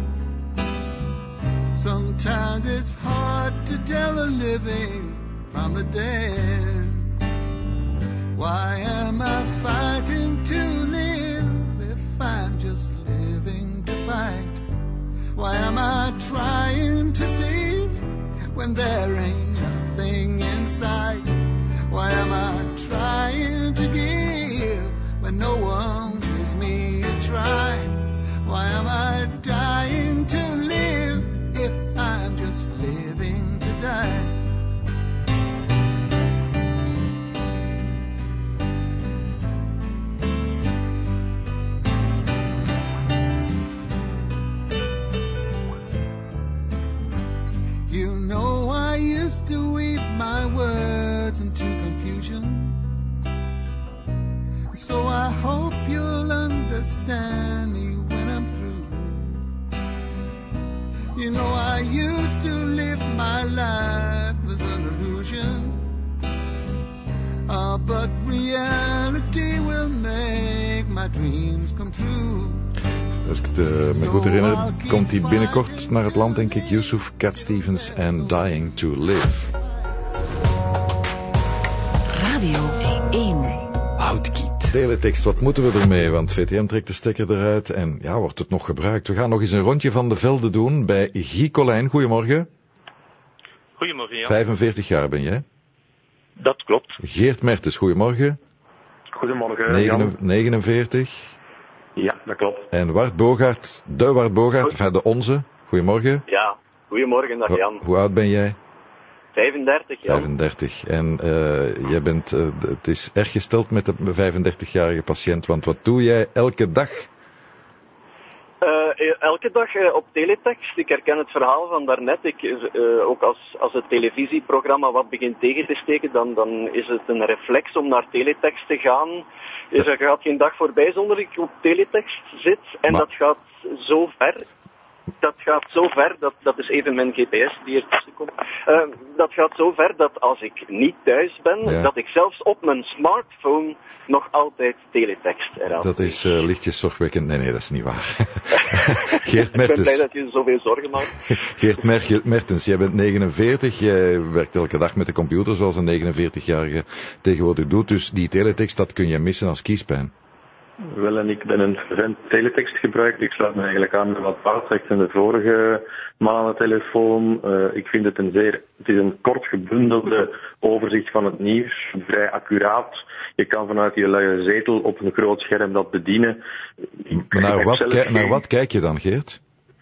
Sometimes it's hard to tell the living from the dead. Why am I fighting to live if I'm just living to fight? Why am I trying to see when there ain't nothing in sight? Why am I trying to give when no one gives me a try? Why am I dying to live if I'm just living to die? You know, I used to weave my words into confusion, so I hope you'll understand me when I'm through. You know, I used to live my life as an illusion, uh, but reality will make my dreams come true. Als ik het uh, me goed herinner, komt hij binnenkort naar het land, denk ik. Yusuf, Cat Stevens en Dying to Live. Radio één. Oudkiet. Teletext, wat moeten we ermee? Want V T M trekt de stekker eruit en ja, wordt het nog gebruikt? We gaan nog eens een rondje van de velden doen bij Guy Colijn. Goedemorgen. Goedemorgen, ja. vijfenveertig jaar ben jij? Dat klopt. Geert Mertens, goedemorgen. Goedemorgen, Jan. negenenveertig. Ja, dat klopt. En Wart Bogaert, de Wart Bogaert, enfin de onze. Goedemorgen. Ja, goedemorgen, dag Jan. Hoe oud ben jij? vijfendertig, Jan. vijfendertig. En uh, jij bent, uh, het is erg gesteld met de vijfendertigjarige patiënt, want wat doe jij elke dag? Uh, elke dag uh, op teletext. Ik herken het verhaal van daarnet. Ik, uh, ook als, als het televisieprogramma wat begint tegen te steken, dan, dan is het een reflex om naar teletext te gaan. Dus er gaat geen dag voorbij zonder ik op teletext zit. En maar... dat gaat zo ver. Dat gaat zo ver, dat, dat is even mijn G P S die ertussen komt. Uh, dat gaat zo ver dat als ik niet thuis ben, ja. dat ik zelfs op mijn smartphone nog altijd teletext eruit. Dat is uh, lichtjes zorgwekkend. Nee, nee, dat is niet waar. Geert Mertens. Ik ben blij dat je zoveel zorgen maakt. Geert Mer- Mertens, jij bent negenenveertig, jij werkt elke dag met de computer zoals een negenenveertigjarige tegenwoordig doet, dus die teletext, dat kun je missen als kiespijn. Wel, en ik ben een vervent teletekstgebruiker. Ik sluit me eigenlijk aan met wat Bart zegt in de vorige maanden telefoon. Uh, ik vind het een zeer, het is een kort gebundelde overzicht van het nieuws, vrij accuraat. Je kan vanuit je luie zetel op een groot scherm dat bedienen. Ik, naar, wat, ki- geen... naar wat kijk je dan, Geert?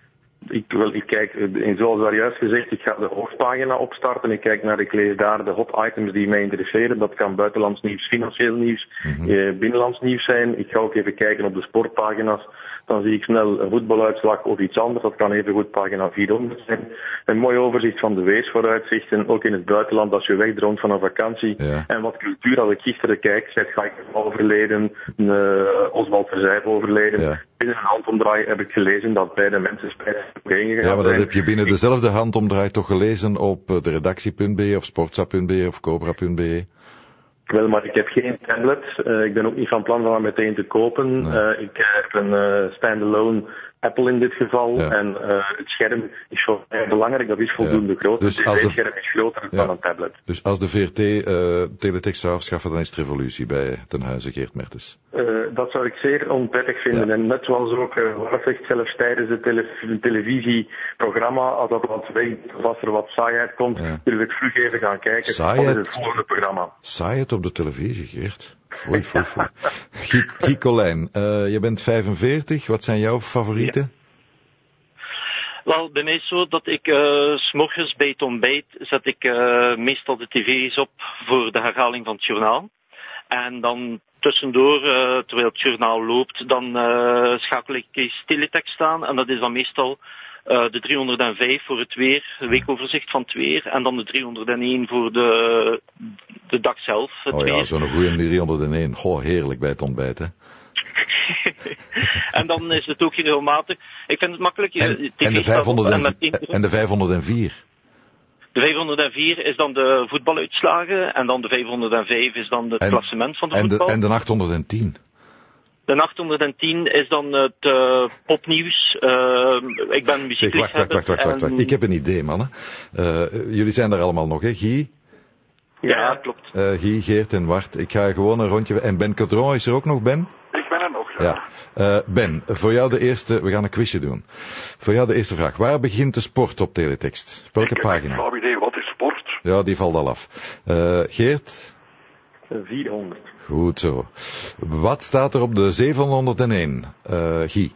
Ik, wel, ik kijk, en zoals daar juist gezegd, ik ga de hoofdpagina opstarten. Ik kijk naar, ik lees daar de hot items die mij interesseren. Dat kan buitenlands nieuws, financieel nieuws, mm-hmm. eh, binnenlands nieuws zijn. Ik ga ook even kijken op de sportpagina's. Dan zie ik snel een voetbaluitslag of iets anders. Dat kan even goed pagina vierhonderd zijn. Een mooi overzicht van de weersvooruitzichten, ook in het buitenland als je wegdroomt van een vakantie. Ja. En wat cultuur, als ik gisteren kijk, zet Gaik overleden, uh, Oswald Verzijf overleden. Ja. Binnen een handomdraai heb ik gelezen dat beide mensen spijtig heen gegaan zijn. Ja, maar dat heb je binnen dezelfde handomdraai toch gelezen op de redactie.be of sportsa.be of cobra.be? Wel, maar ik heb geen tablet. Uh, ik ben ook niet van plan van dat meteen te kopen. Nee. Uh, ik heb een uh, standalone Apple in dit geval. Ja. En uh, het scherm is zo erg belangrijk, dat is voldoende ja. groot. Dus het tv-scherm is groter ja. dan een tablet. Dus als de V R T uh, teletext zou afschaffen, dan is het revolutie bij ten huize Geert Mertens. Uh, dat zou ik zeer onprettig vinden. Ja. En net zoals ook uh, Warf zegt, zelfs tijdens het tele- televisieprogramma, als dat wat weg, of als er wat saaiheid komt, ja. willen we vlug even gaan kijken. Saaiheid? Wat is het volgende programma? Saaiheid op de televisie, Geert. Foei, foei, foei. Guy Colijn, uh, je bent vijfenveertig. Wat zijn jouw favorieten? Ja. Wel, bij mij is het zo dat ik uh, 's morgens bij het ontbijt zet ik uh, meestal de tv's op voor de herhaling van het journaal. En dan tussendoor, uh, terwijl het journaal loopt, dan uh, schakel ik eens teletext aan. En dat is dan meestal uh, de driehonderdvijf voor het weer, het weekoverzicht van het weer. En dan de driehonderdéén voor de, de dag zelf. Het oh ja, weer. zo'n goeie driehonderdéén. Goh, heerlijk bij het ontbijt, hè. En dan is het ook regelmatig. Ik vind het makkelijk. Je, en, en, de vijfhonderd en, en de vijfhonderdvier? De vijfhonderdvier is dan de voetbaluitslagen en dan de vijfhonderdvijf is dan het en, klassement van de en voetbal. De, en de achthonderdtien? De achthonderdtien is dan het uh, popnieuws. Uh, ik ben muziekliefhebber. Wacht, wacht, wacht, wacht, wacht, wacht. Ik heb een idee, mannen. Uh, jullie zijn er allemaal nog, hè? Guy? Ja, klopt. Uh, Guy, Geert en Wart. Ik ga gewoon een rondje... En Ben Codron is er ook nog, Ben? Ik ben er nog, ja. ja. Uh, Ben, voor jou de eerste... We gaan een quizje doen. Voor jou de eerste vraag. Waar begint de sport op teletext? Welke ik pagina? Ik heb geen idee. Wat is sport? Ja, die valt al af. Uh, Geert? vierhonderd. Goed zo. Wat staat er op de zevenhonderdéén? Uh, Guy?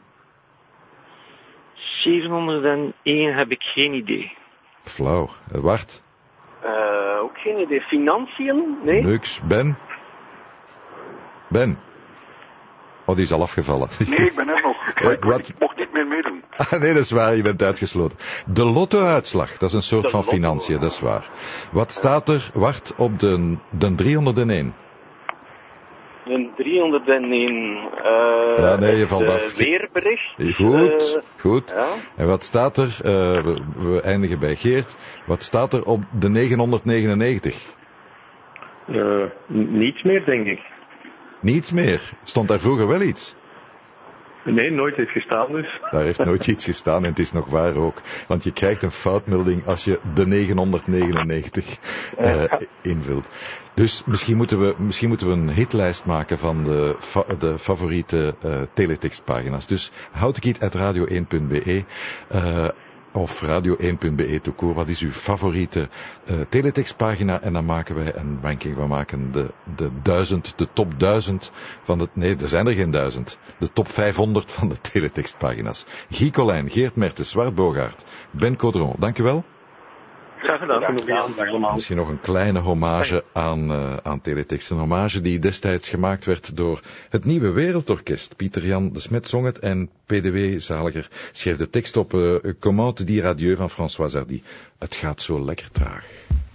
zevenhonderdéén heb ik geen idee. Flauw. Uh, Wart? Uh, ook geen idee. Financiën? Nee? Niks. Ben? Ben? Oh, die is al afgevallen. Nee, ik ben er nog. Ik, ik, Wat? ik mocht niet meer meedoen. Ah, nee, dat is waar. Je bent uitgesloten. De lotto-uitslag. Dat is een soort de van lotto. Financiën. Dat is waar. Wat staat er, Wart, op de, de driehonderdéén? Een driehonderdéén. Uh, ja, nee, je valt af. Weerbericht. Goed, uh, goed. Ja. En wat staat er, uh, we, we eindigen bij Geert, wat staat er op de negenhonderdnegenennegentig? Uh, niets meer, denk ik. Niets meer? Stond daar vroeger wel iets? Nee, nooit heeft gestaan dus. Daar heeft nooit iets gestaan en het is nog waar ook. Want je krijgt een foutmelding als je de negenhonderdnegenennegentig uh, invult. Dus misschien moeten we, misschien moeten we een hitlijst maken van de, fa- de favoriete uh, teletextpagina's. Dus houtekiet at radio één punt b e uh, of radio één punt b e tout court. Wat is uw favoriete uh, teletextpagina? En dan maken wij een ranking. We maken de, de duizend, de top duizend van de... Nee, er zijn er geen duizend. De top vijfhonderd van de teletextpagina's. Guy Colijn, Geert Mertens, Wart Bogaert, Ben Codron. Dank u wel. Graag gedaan. Dag allemaal. Misschien nog een kleine hommage aan, uh, aan Teletext. Een hommage die destijds gemaakt werd door het Nieuwe Wereldorkest. Pieter Jan de Smet zong het en P D W Zaliger schreef de tekst op uh, Comment te dire adieu van François Hardy. Het gaat zo lekker traag.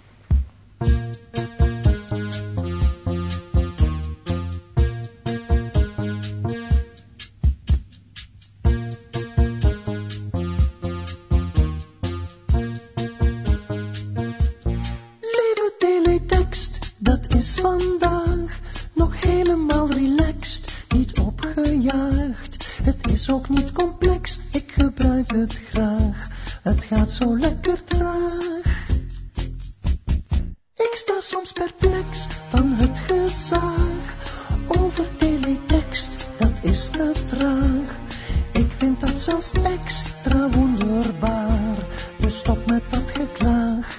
Dat is vandaag nog helemaal relaxed, niet opgejaagd. Het is ook niet complex, ik gebruik het graag. Het gaat zo lekker traag. Ik sta soms perplex van het gezaag over teletext, dat is te traag. Ik vind dat zelfs extra wonderbaar, dus stop met dat geklaag.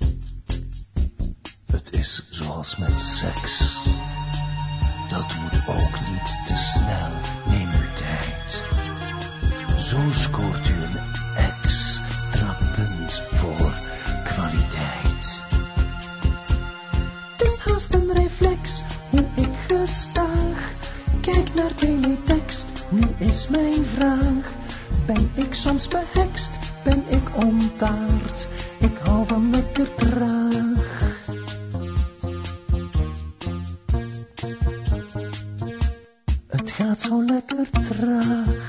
Het is zoals met seks. Dat moet ook niet te snel. Neem uw tijd. Zo scoort u een extra punt voor kwaliteit. Het is haast een reflex hoe ik gestaag kijk naar teletext. Nu is mijn vraag: ben ik soms behekst? Ben ik ontaard? Ik hou van lekker traag. Het gaat zo lekker traag.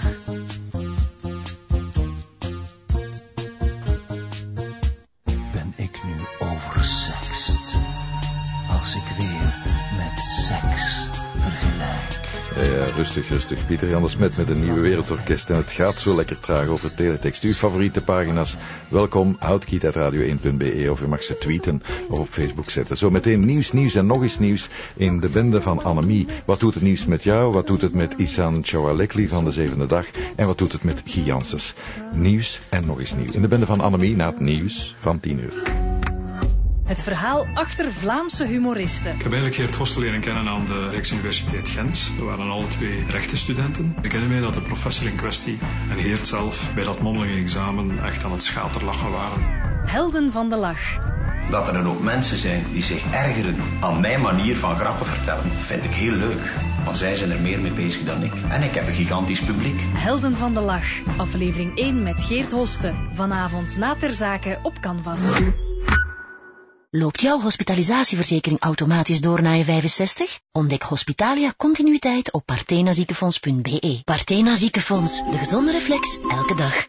Ben ik nu oversext? Als ik weer met seks vergelijk. Ja, rustig, rustig. Pieter Jan de Smet met een Nieuwe Wereldorkest. En het gaat zo lekker traag over teletext. Uw favoriete pagina's. Welkom, houtkiet uit radio één punt be of u mag ze tweeten of op Facebook zetten. Zometeen nieuws, nieuws en nog eens nieuws in de bende van Annemie. Wat doet het nieuws met jou? Wat doet het met Isan Chawalekli van de zevende dag? En wat doet het met Guy Janssens? Nieuws en nog eens nieuws. In de bende van Annemie na het nieuws van tien uur. Het verhaal achter Vlaamse humoristen. Ik heb eigenlijk Geert Hostel leren kennen aan de Rijksuniversiteit Gent. We waren alle twee rechtenstudenten. Ik herinner me dat de professor in kwestie en Geert zelf bij dat mondelinge examen echt aan het schaterlachen waren. Helden van de lach. Dat er een hoop mensen zijn die zich ergeren aan mijn manier van grappen vertellen, vind ik heel leuk. Want zij zijn er meer mee bezig dan ik. En ik heb een gigantisch publiek. Helden van de lach. Aflevering één met Geert Hoste. Vanavond na ter zake op Canvas. Loopt jouw hospitalisatieverzekering automatisch door na je vijfenzestig? Ontdek Hospitalia Continuïteit op partenaziekenfonds punt be. Partena Ziekenfonds, de gezonde reflex elke dag.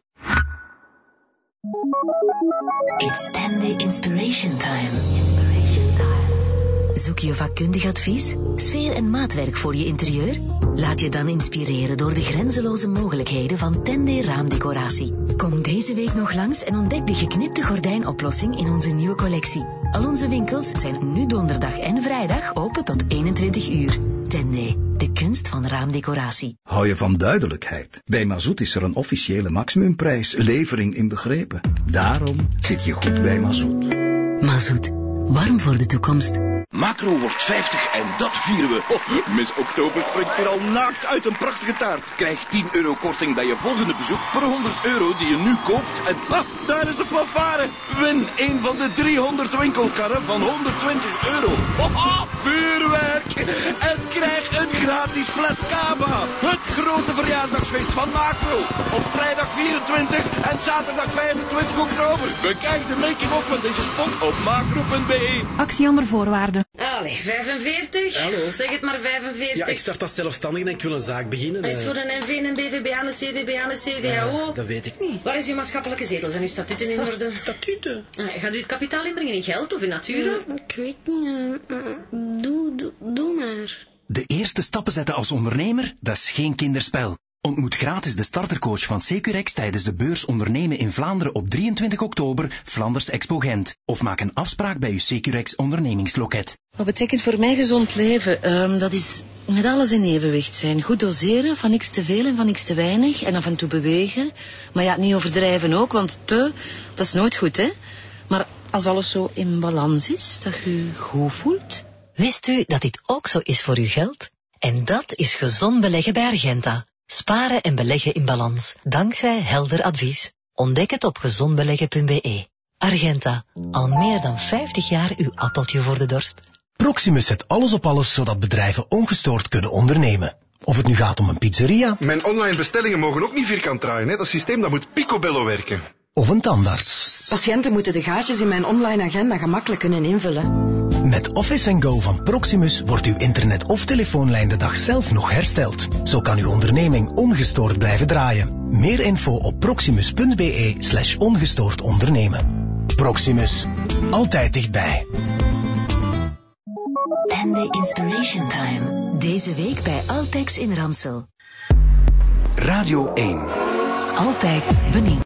It's ten day Inspiration Time. Inspiration Time. Zoek je vakkundig advies, sfeer en maatwerk voor je interieur? Laat je dan inspireren door de grenzeloze mogelijkheden van ten day raamdecoratie. Kom deze week nog langs en ontdek de geknipte gordijnoplossing in onze nieuwe collectie. Al onze winkels zijn nu donderdag en vrijdag open tot eenentwintig uur. ten day, de kunst van raamdecoratie. Hou je van duidelijkheid? Bij Mazoet is er een officiële maximumprijs, levering inbegrepen. Daarom zit je goed bij Mazoet. Mazoet, warm voor de toekomst. Macro wordt vijftig en dat vieren we. Oh, Miss Oktober springt weer al naakt uit een prachtige taart. Krijg tien euro korting bij je volgende bezoek per honderd euro die je nu koopt. En ah, daar is de fanfare. Win een van de driehonderd winkelkarren van honderdtwintig euro. Oh, vuurwerk. En krijg een gratis fles Cava. Het grote verjaardagsfeest van Macro. Op vrijdag vierentwintig en zaterdag vijfentwintig oktober. Bekijk de making-of van deze spot op macro punt be. Actie onder voorwaarden. Allee, vijfenveertig? Hallo. Zeg het maar vijfenveertig. Ja, ik start als zelfstandige en ik wil een zaak beginnen. Is het voor een N V, een B V B A, een C V B A, een C V A O? Uh, dat weet ik niet. Waar is uw maatschappelijke zetels en uw statuten in orde? Statuten? Ah, gaat u het kapitaal inbrengen in geld of in natura? Uh, ik weet niet. Uh, uh, doe, doe, doe maar. De eerste stappen zetten als ondernemer, dat is geen kinderspel. Ontmoet gratis de startercoach van Securex tijdens de beurs Ondernemen in Vlaanderen op drieëntwintig oktober, Flanders Expo Gent. Of maak een afspraak bij uw Securex ondernemingsloket. Wat betekent voor mij gezond leven? Um, dat is met alles in evenwicht zijn. Goed doseren, van niks te veel en van niks te weinig. En af en toe bewegen. Maar ja, niet overdrijven ook, want te, dat is nooit goed, hè. Maar als alles zo in balans is, dat je je goed voelt. Wist u dat dit ook zo is voor uw geld? En dat is gezond beleggen bij Argenta. Sparen en beleggen in balans, dankzij helder advies. Ontdek het op gezondbeleggen punt be. Argenta, al meer dan vijftig jaar uw appeltje voor de dorst. Proximus zet alles op alles zodat bedrijven ongestoord kunnen ondernemen. Of het nu gaat om een pizzeria... Mijn online bestellingen mogen ook niet vierkant draaien. Hè? Dat systeem dat moet picobello werken. Of een tandarts. Patiënten moeten de gaatjes in mijn online agenda gemakkelijk kunnen invullen. Met Office and Go van Proximus wordt uw internet- of telefoonlijn de dag zelf nog hersteld. Zo kan uw onderneming ongestoord blijven draaien. Meer info op proximus.be slash ongestoord ondernemen. Proximus. Altijd dichtbij. Tende Inspiration Time. Deze week bij Altex in Ramsel. Radio één. Altijd benieuwd.